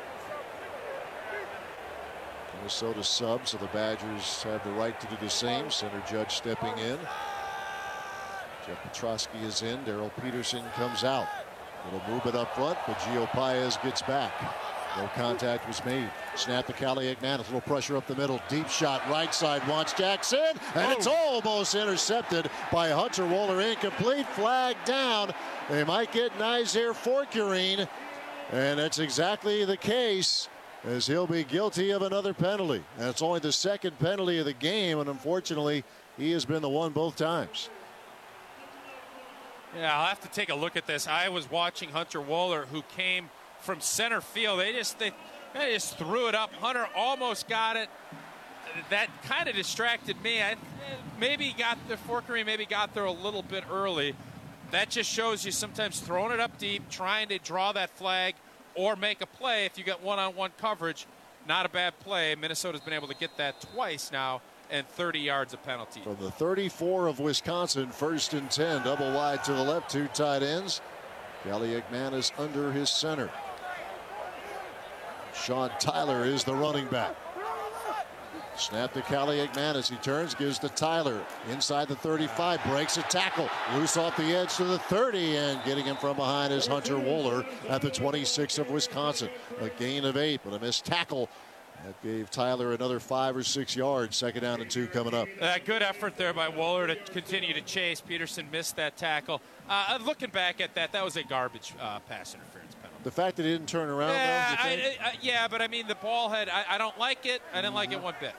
Minnesota sub, so the Badgers have the right to do the same. Center Judge stepping in. Jeff Petrosky is in. Daryl Peterson comes out. Little movement up front, but Gio Paez gets back. No contact was made. Snap to Kaliakmanis. Little pressure up the middle. Deep shot right side. Wants Jackson. And it's almost intercepted by Hunter Wohler. Incomplete. Flag down. They might get Nizer Forquerine. And that's exactly the case, as he'll be guilty of another penalty. And it's only the 2nd penalty of the game. And unfortunately, he has been the one both times. Yeah, I'll have to take a look at this. I was watching Hunter Wohler, who came from center field. They just threw it up. Hunter almost got it. That kind of distracted me. Forquerine maybe got there a little bit early. That just shows you sometimes throwing it up deep, trying to draw that flag or make a play if you get one-on-one coverage. Not a bad play. Minnesota's been able to get that twice now, and 30 yards of penalty. From the 34 of Wisconsin, 1st and 10, double wide to the left, 2 tight ends. Kaliakmanis under his center. Sean Tyler is the running back. Snap to Kaliakmanis. He turns, gives to Tyler. Inside the 35, breaks a tackle. Loose off the edge to the 30, and getting him from behind is Hunter Wohler at the 26 of Wisconsin. A gain of 8, but a missed tackle. That gave Tyler another 5 or 6 yards. 2nd down and 2 coming up. Good effort there by Wohler to continue to chase. Peterson missed that tackle. Looking back at that, that was a garbage pass interference penalty. The fact that he didn't turn around, yeah, but I mean, the ball had, I don't like it. I didn't like it one bit.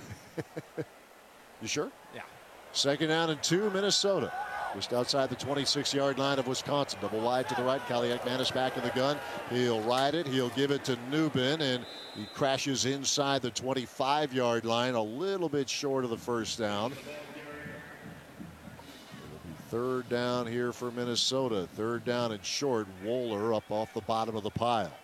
You sure? Yeah. 2nd down and 2, Minnesota. Just outside the 26-yard line of Wisconsin. Double wide to the right. Kaliakmanis back in the gun. He'll ride it. He'll give it to Nubin, and he crashes inside the 25-yard line, a little bit short of the 1st down. 3rd down here for Minnesota. 3rd down and short. Wohler up off the bottom of the pile.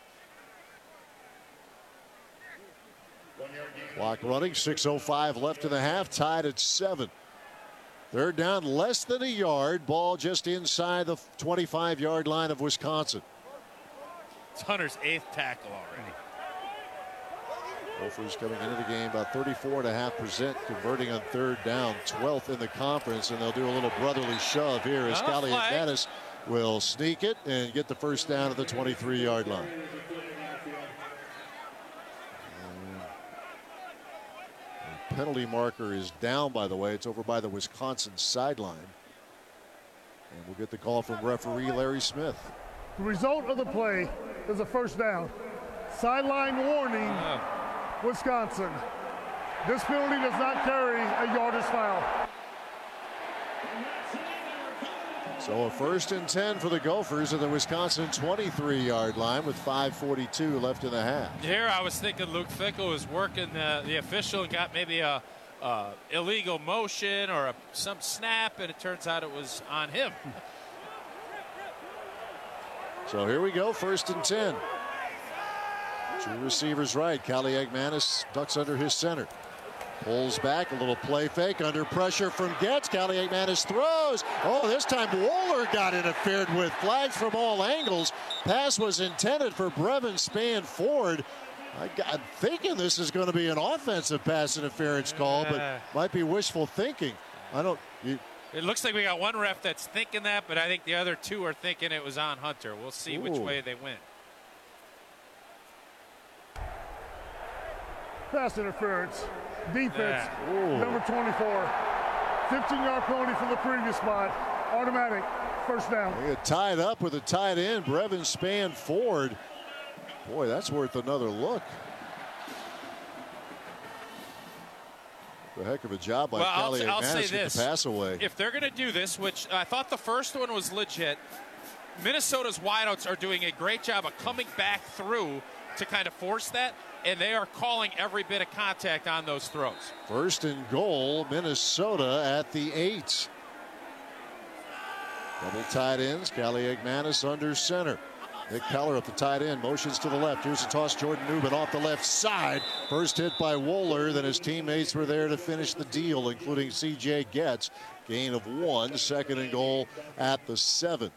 Clock running. 6:05 left in the half. Tied at 7. 3rd down, less than a yard. Ball just inside the 25-yard line of Wisconsin. It's Hunter's 8th tackle already. Gophers coming into the game about 34.5% converting on 3rd down, 12th in the conference, and they'll do a little brotherly shove here as Kaliakmanis will sneak it and get the 1st down at the 23-yard line. The penalty marker is down, by the way. It's over by the Wisconsin sideline. And we'll get the call from referee Larry Smith. The result of the play is a 1st down. Sideline warning, Wisconsin. This penalty does not carry a yardage foul. So a 1st and 10 for the Gophers at the Wisconsin 23-yard line with 5:42 left in the half. Here I was thinking Luke Fickell was working the official and got maybe a illegal motion or some snap, and it turns out it was on him. So here we go, 1st and 10. 2 receivers right. Kaliakmanis ducks under his center. Pulls back, a little play fake under pressure from Getz. Kaliakmanis throws. Oh, this time Wohler got interfered with. Flags from all angles. Pass was intended for Brevin Spann-Ford. I'm thinking this is going to be an offensive pass interference call, but might be wishful thinking. It looks like we got one ref that's thinking that, but I think the other 2 are thinking it was on Hunter. We'll see which way they went. Pass interference. Defense, number 24. 15-yard penalty from the previous spot. Automatic, 1st down. They get tied up with a tight end, Brevin Spann-Ford. Boy, that's worth another look. A heck of a job by Kaliakmanis to get the pass away. If they're going to do this, which I thought the first one was legit, Minnesota's wideouts are doing a great job of coming back through to kind of force that, and they are calling every bit of contact on those throws. 1st and goal, Minnesota at the 8. Double tight ends, Kaliakmanis under center. Nick Keller up the tight end, motions to the left. Here's a toss, Jordan Nubin off the left side. First hit by Wohler, then his teammates were there to finish the deal, including C.J. Getz. Gain of 1, 2nd and goal at the 7.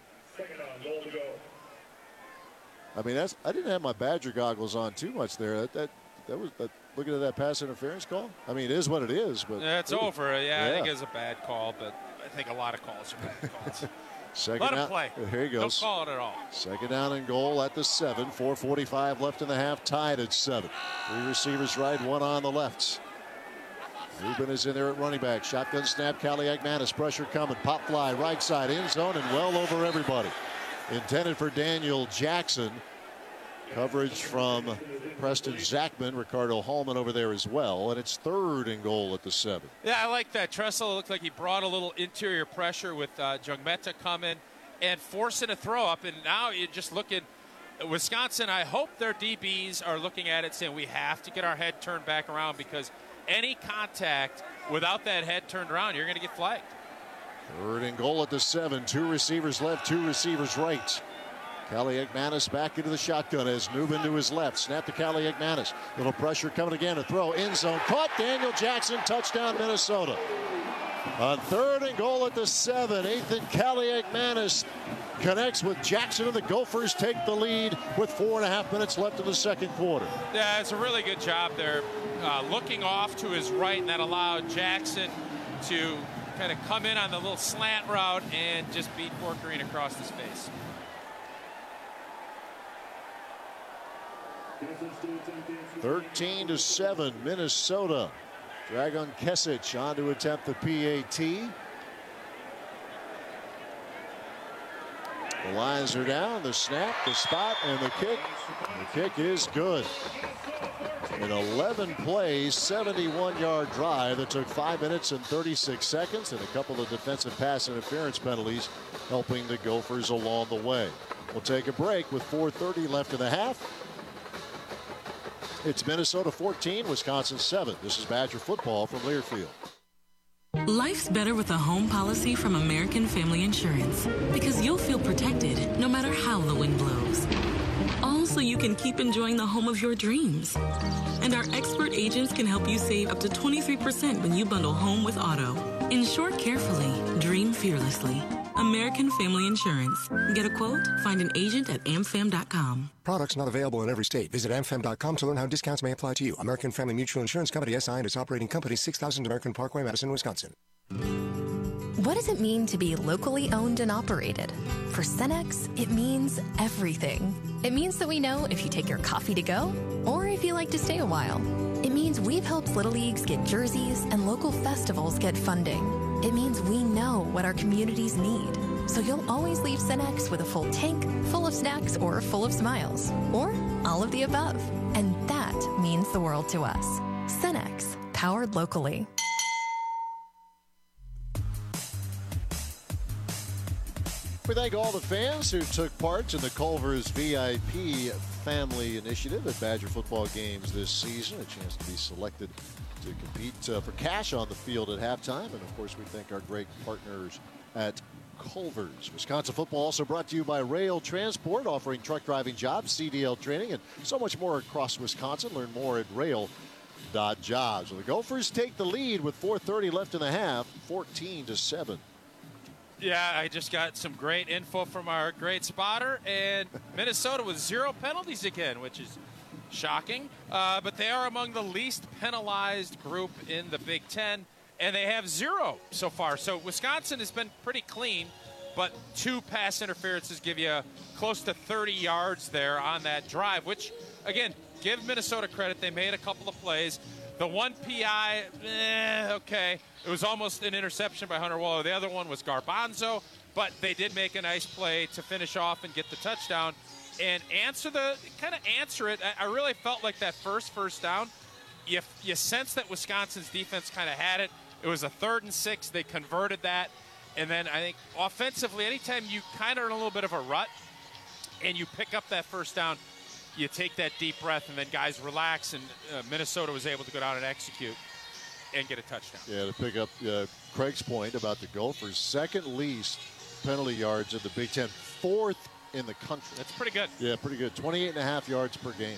I mean, I didn't have my Badger goggles on too much there. That was looking at that pass interference call. I mean, it is what it is, but it's over. Yeah, I think it's a bad call, but I think a lot of calls are bad calls. Let him play. Here he goes. Don't call it at all. 2nd down and goal at the 7. 4:45 left in the half. Tied at 7. 3 receivers right, 1 on the left. Nubin is in there at running back. Shotgun snap. Kaliakmanis pressure coming. Pop fly right side end zone and well over everybody. Intended for Daniel Jackson. Coverage from Preston Zachman, Ricardo Hallman over there as well, and it's 3rd and goal at the 7. Yeah, I like that. Tressel looked like he brought a little interior pressure with Jungmeta coming and forcing a throw up, and now you're just looking. Wisconsin, I hope their DBs are looking at it saying we have to get our head turned back around, because any contact without that head turned around, you're going to get flagged. 3rd and goal at the 7. 2 receivers left, 2 receivers right. Kaliakmanis back into the shotgun as Nubin to his left. Snap to Kaliakmanis. Little pressure coming again. A throw. End zone. Caught. Daniel Jackson. Touchdown, Minnesota. On 3rd and goal at the 7. Ethan Kaliakmanis connects with Jackson, and the Gophers take the lead with 4.5 minutes left in the 2nd quarter. Yeah, it's a really good job there. looking off to his right, and that allowed Jackson to kind of come in on the little slant route and just beat Fort Greene across his face. (13-7), Minnesota. Dragon Kesic on to attempt the PAT. The lines are down, the snap, the spot, and the kick. The kick is good. An 11-play, 71-yard drive that took 5 minutes and 36 seconds, and a couple of defensive pass interference penalties helping the Gophers along the way. We'll take a break with 4:30 left in the half. It's Minnesota 14, Wisconsin 7. This is Badger football from Learfield. Life's better with a home policy from American Family Insurance because you'll feel protected no matter how the wind blows. All so you can keep enjoying the home of your dreams. And our expert agents can help you save up to 23% when you bundle home with auto. Insure carefully, dream fearlessly. American Family Insurance. Get a quote? Find an agent at amfam.com. Products not available in every state. Visit amfam.com to learn how discounts may apply to you. American Family Mutual Insurance Company, SI, and its operating company, 6000 American Parkway, Madison, Wisconsin. What does it mean to be locally owned and operated? For Cenex, it means everything. It means that we know if you take your coffee to go or if you like to stay a while. It means we've helped Little Leagues get jerseys and local festivals get funding. It means we know what our communities need. So you'll always leave Cenex with a full tank, full of snacks, or full of smiles. Or all of the above. And that means the world to us. Cenex, powered locally. We thank all the fans who took part in the Culver's VIP Family Initiative at Badger football games this season. A chance to be selected to compete for cash on the field at halftime. And, of course, we thank our great partners at Culver's. Wisconsin football also brought to you by Rail Transport, offering truck driving jobs, CDL training, and so much more across Wisconsin. Learn more at rail.jobs. So the Gophers take the lead with 4:30 left in the half, 14-7. Yeah, I just got some great info from our great spotter, and Minnesota with 0 penalties again, which is shocking. But they are among the least penalized group in the Big Ten, and they have 0 so far. So Wisconsin has been pretty clean, but 2 pass interferences give you close to 30 yards there on that drive, which, again, give Minnesota credit. They made a couple of plays. The one PI, okay. It was almost an interception by Hunter Waller. The other one was Garbanzo, but they did make a nice play to finish off and get the touchdown and answer it. I really felt like that first down, you sense that Wisconsin's defense kind of had it. It was a 3rd and 6. They converted that. And then I think offensively, anytime you kind of are in a little bit of a rut and you pick up that first down, you take that deep breath and then guys relax, and Minnesota was able to go down and execute and get a touchdown. Yeah, to pick up Craig's point about the Gophers, 2nd least penalty yards in the Big Ten, 4th in the country. That's pretty good. Yeah, pretty good. 28.5 yards per game.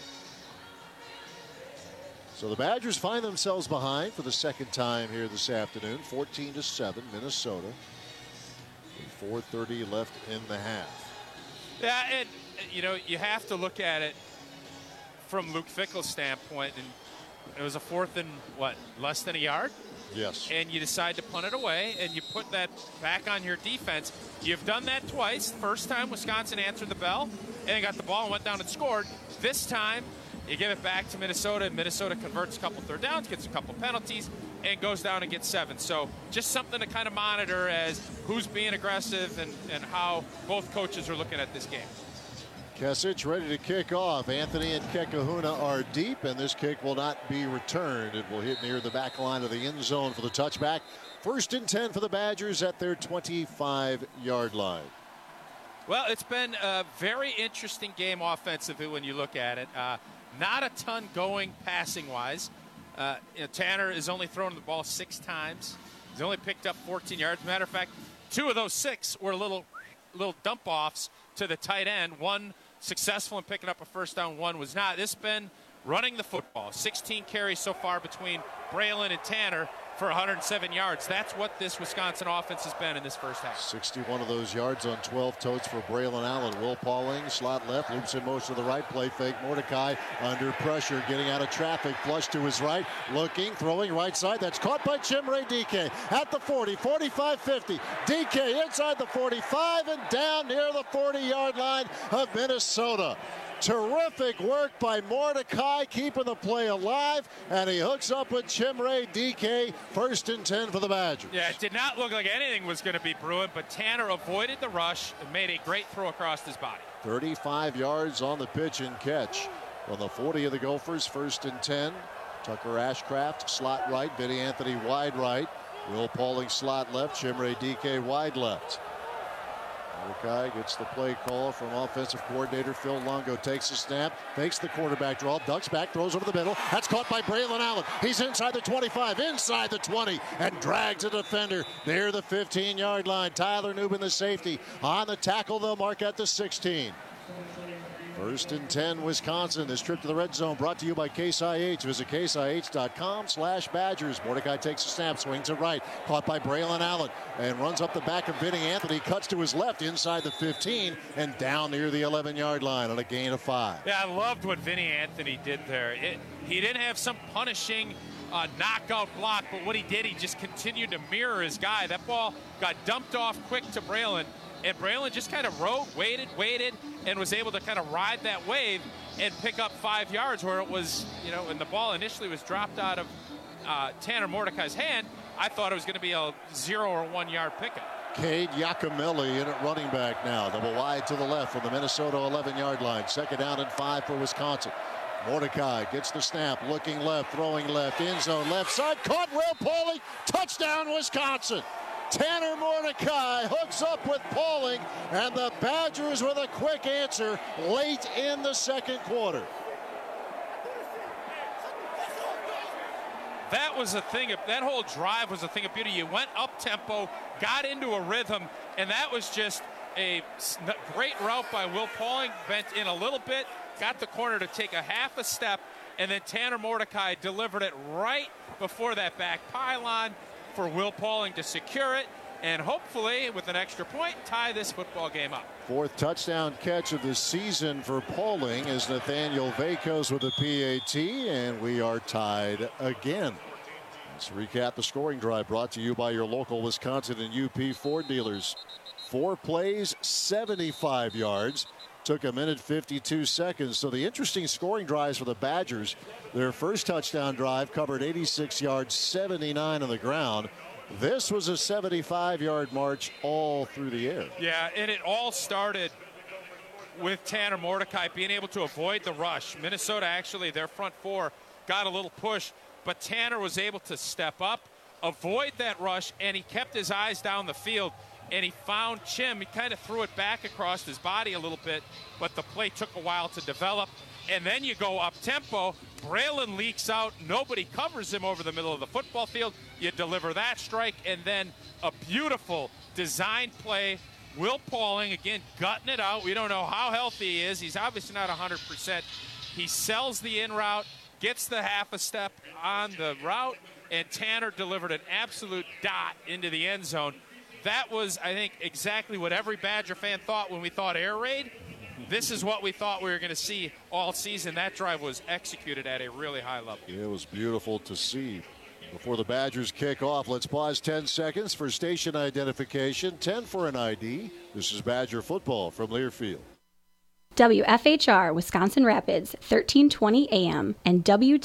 So the Badgers find themselves behind for the second time here this afternoon, 14-7, Minnesota. With 4:30 left in the half. Yeah, and you have to look at it from Luke Fickell's standpoint, and it was a 4th and less than a yard? Yes. And you decide to punt it away, and you put that back on your defense. You've done that twice. First time, Wisconsin answered the bell, and they got the ball and went down and scored. This time, you give it back to Minnesota, and Minnesota converts a couple 3rd downs, gets a couple penalties, and goes down and gets 7. So just something to kind of monitor as who's being aggressive and how both coaches are looking at this game. Kesic ready to kick off. Anthony and Kekahuna are deep, and this kick will not be returned. It will hit near the back line of the end zone for the touchback. 1st and 10 for the Badgers at their 25-yard line. Well, it's been a very interesting game offensively when you look at it. Not a ton going passing-wise. Tanner has only thrown the ball 6 times. He's only picked up 14 yards. Matter of fact, 2 of those 6 were little dump-offs to the tight end. One successful in picking up a first down, one was not. This has been running the football. 16 carries so far between Braylon and Tanner. for 107 yards. That's what this Wisconsin offense has been in this first half. 61 of those yards on 12 totes for Braylon Allen. Will Pauling, slot left, loops in motion to the right, play fake. Mordecai under pressure, getting out of traffic, flush to his right, looking, throwing right side. That's caught by Chimere Dike at the 40, 45, 50. Dike inside the 45 and down near the 40-yard line of Minnesota. Terrific work by Mordecai, keeping the play alive, and he hooks up with Chimere Dike. 1st and 10 for the Badgers. Yeah, it did not look like anything was going to be brewing, but Tanner avoided the rush and made a great throw across his body. 35 yards on the pitch and catch. On the 40 of the Gophers, 1st and 10. Tucker Ashcraft, slot right. Vinny Anthony, wide right. Will Pauling, slot left. Chimere Dike, wide left. Mordecai gets the play call from offensive coordinator Phil Longo. Takes the snap, fakes the quarterback draw, ducks back, throws over the middle. That's caught by Braylon Allen. He's inside the 25, inside the 20, and drags a defender near the 15-yard line. Tyler Newman, the safety, on the tackle. They'll mark at the 16. 1st and 10, Wisconsin. This trip to the red zone brought to you by Case IH. Visit caseih.com/Badgers. Mordecai takes a snap, swings it right. Caught by Braylon Allen and runs up the back of Vinny Anthony. Cuts to his left inside the 15 and down near the 11-yard line on a gain of 5. Yeah, I loved what Vinny Anthony did there. He didn't have some punishing knockout block, but what he did, he just continued to mirror his guy. That ball got dumped off quick to Braylon, and Braylon just kind of waited, and was able to kind of ride that wave and pick up 5 yards where it was, and the ball initially was dropped out of Tanner Mordecai's hand. I thought it was going to be a 0 or 1 yard pickup. Cade Yakameli in at running back now. Double wide to the left from the Minnesota 11-yard line. 2nd down and 5 for Wisconsin. Mordecai gets the snap, looking left, throwing left, end zone, left side, caught. Will Pauling, touchdown Wisconsin. Tanner Mordecai hooks up with Pauling, and the Badgers with a quick answer late in the 2nd quarter. That was a thing. That whole drive was a thing of beauty. You went up tempo, got into a rhythm, and that was just a great route by Will Pauling. Bent in a little bit, got the corner to take a half a step, and then Tanner Mordecai delivered it right before that back pylon for Will Pauling to secure it, and hopefully, with an extra point, tie this football game up. 4th touchdown catch of the season for Pauling as Nathaniel Vakos with a PAT, and we are tied again. Let's recap the scoring drive brought to you by your local Wisconsin and UP Ford dealers. 4 plays, 75 yards. Took 1:52 seconds. So the interesting scoring drives for the Badgers. Their first touchdown drive covered 86 yards, 79 on the ground. This was a 75-yard march all through the air. Yeah, and it all started with Tanner Mordecai being able to avoid the rush. Minnesota, actually, their front 4 got a little push, but Tanner was able to step up, avoid that rush, and he kept his eyes down the field. And he found Chim. He kind of threw it back across his body a little bit, but the play took a while to develop. And then you go up tempo. Braylon leaks out. Nobody covers him over the middle of the football field. You deliver that strike, and then a beautiful design play. Will Pauling, again, gutting it out. We don't know how healthy he is. He's obviously not 100%. He sells the in route, gets the half a step on the route, and Tanner delivered an absolute dot into the end zone. That was, I think, exactly what every Badger fan thought when we thought air raid. This is what we thought we were going to see all season. That drive was executed at a really high level. It was beautiful to see. Before the Badgers kick off, let's pause 10 seconds for station identification, 10 for an ID. This is Badger football from Learfield. WFHR Wisconsin Rapids, 1320 AM, and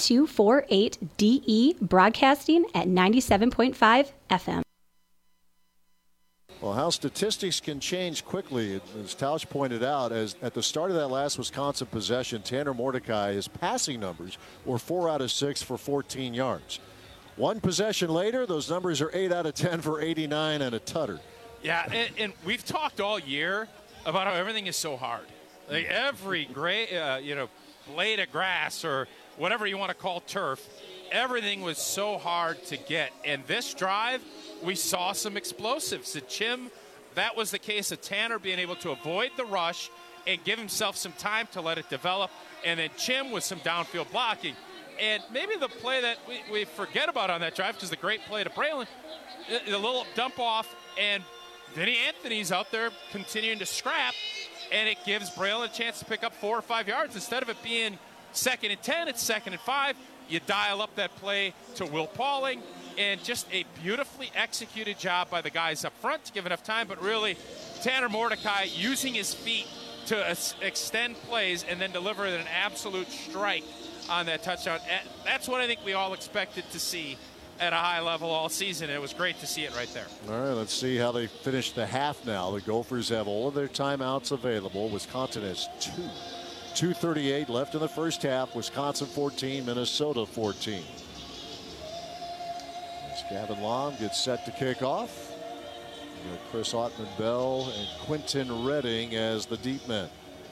W248DE broadcasting at 97.5 FM. Well, how statistics can change quickly, as Tausch pointed out, as at the start of that last Wisconsin possession, Tanner Mordecai, his passing numbers were 4 out of 6 for 14 yards. One possession later, those numbers are 8 out of 10 for 89 and a tutter. Yeah, and we've talked all year about how everything is so hard. Like every blade of grass or whatever you want to call turf, everything was so hard to get. And this drive, we saw some explosives. At Chim, that was the case of Tanner being able to avoid the rush and give himself some time to let it develop. And then Chim with some downfield blocking. And maybe the play that we forget about on that drive, because the great play to Braylon, the little dump off, and Vinny Anthony's out there continuing to scrap, and it gives Braylon a chance to pick up 4 or 5 yards. Instead of it being 2nd and 10, it's 2nd and 5. You dial up that play to Will Pauling, and just a beautifully executed job by the guys up front to give enough time, but really Tanner Mordecai using his feet to extend plays and then deliver an absolute strike on that touchdown. That's what I think we all expected to see at a high level all season. It was great to see it right there. All right, let's see how they finish the half now. The Gophers have all of their timeouts available. Wisconsin has 2:38 left in the first half. Wisconsin 14, Minnesota 14. As Gavin Lom gets set to kick off. You got Chris Autman-Bell and Quentin Redding as the deep men.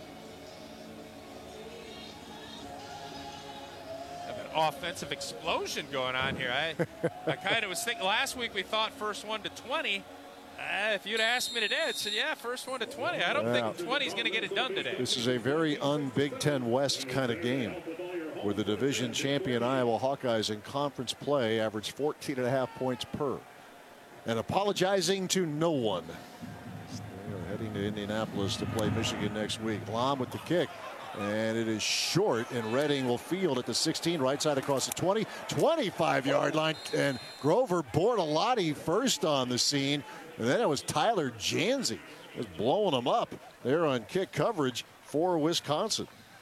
Offensive explosion going on here. I kind of was thinking last week we thought first 1 to 20. If you'd asked me today, I'd said, yeah, first 1 to 20. I don't think 20 is going to get it done today. This is a very un-Big Ten West kind of game where the division champion Iowa Hawkeyes in conference play average 14.5 points per. And apologizing to no one. They are heading to Indianapolis to play Michigan next week. Lom with the kick. And it is short, and Redding will field at the 16, right side across the 20, 25-yard line. And Grover Bortolotti first on the scene. And then it was Tyler Janze just blowing them up there on kick coverage for Wisconsin.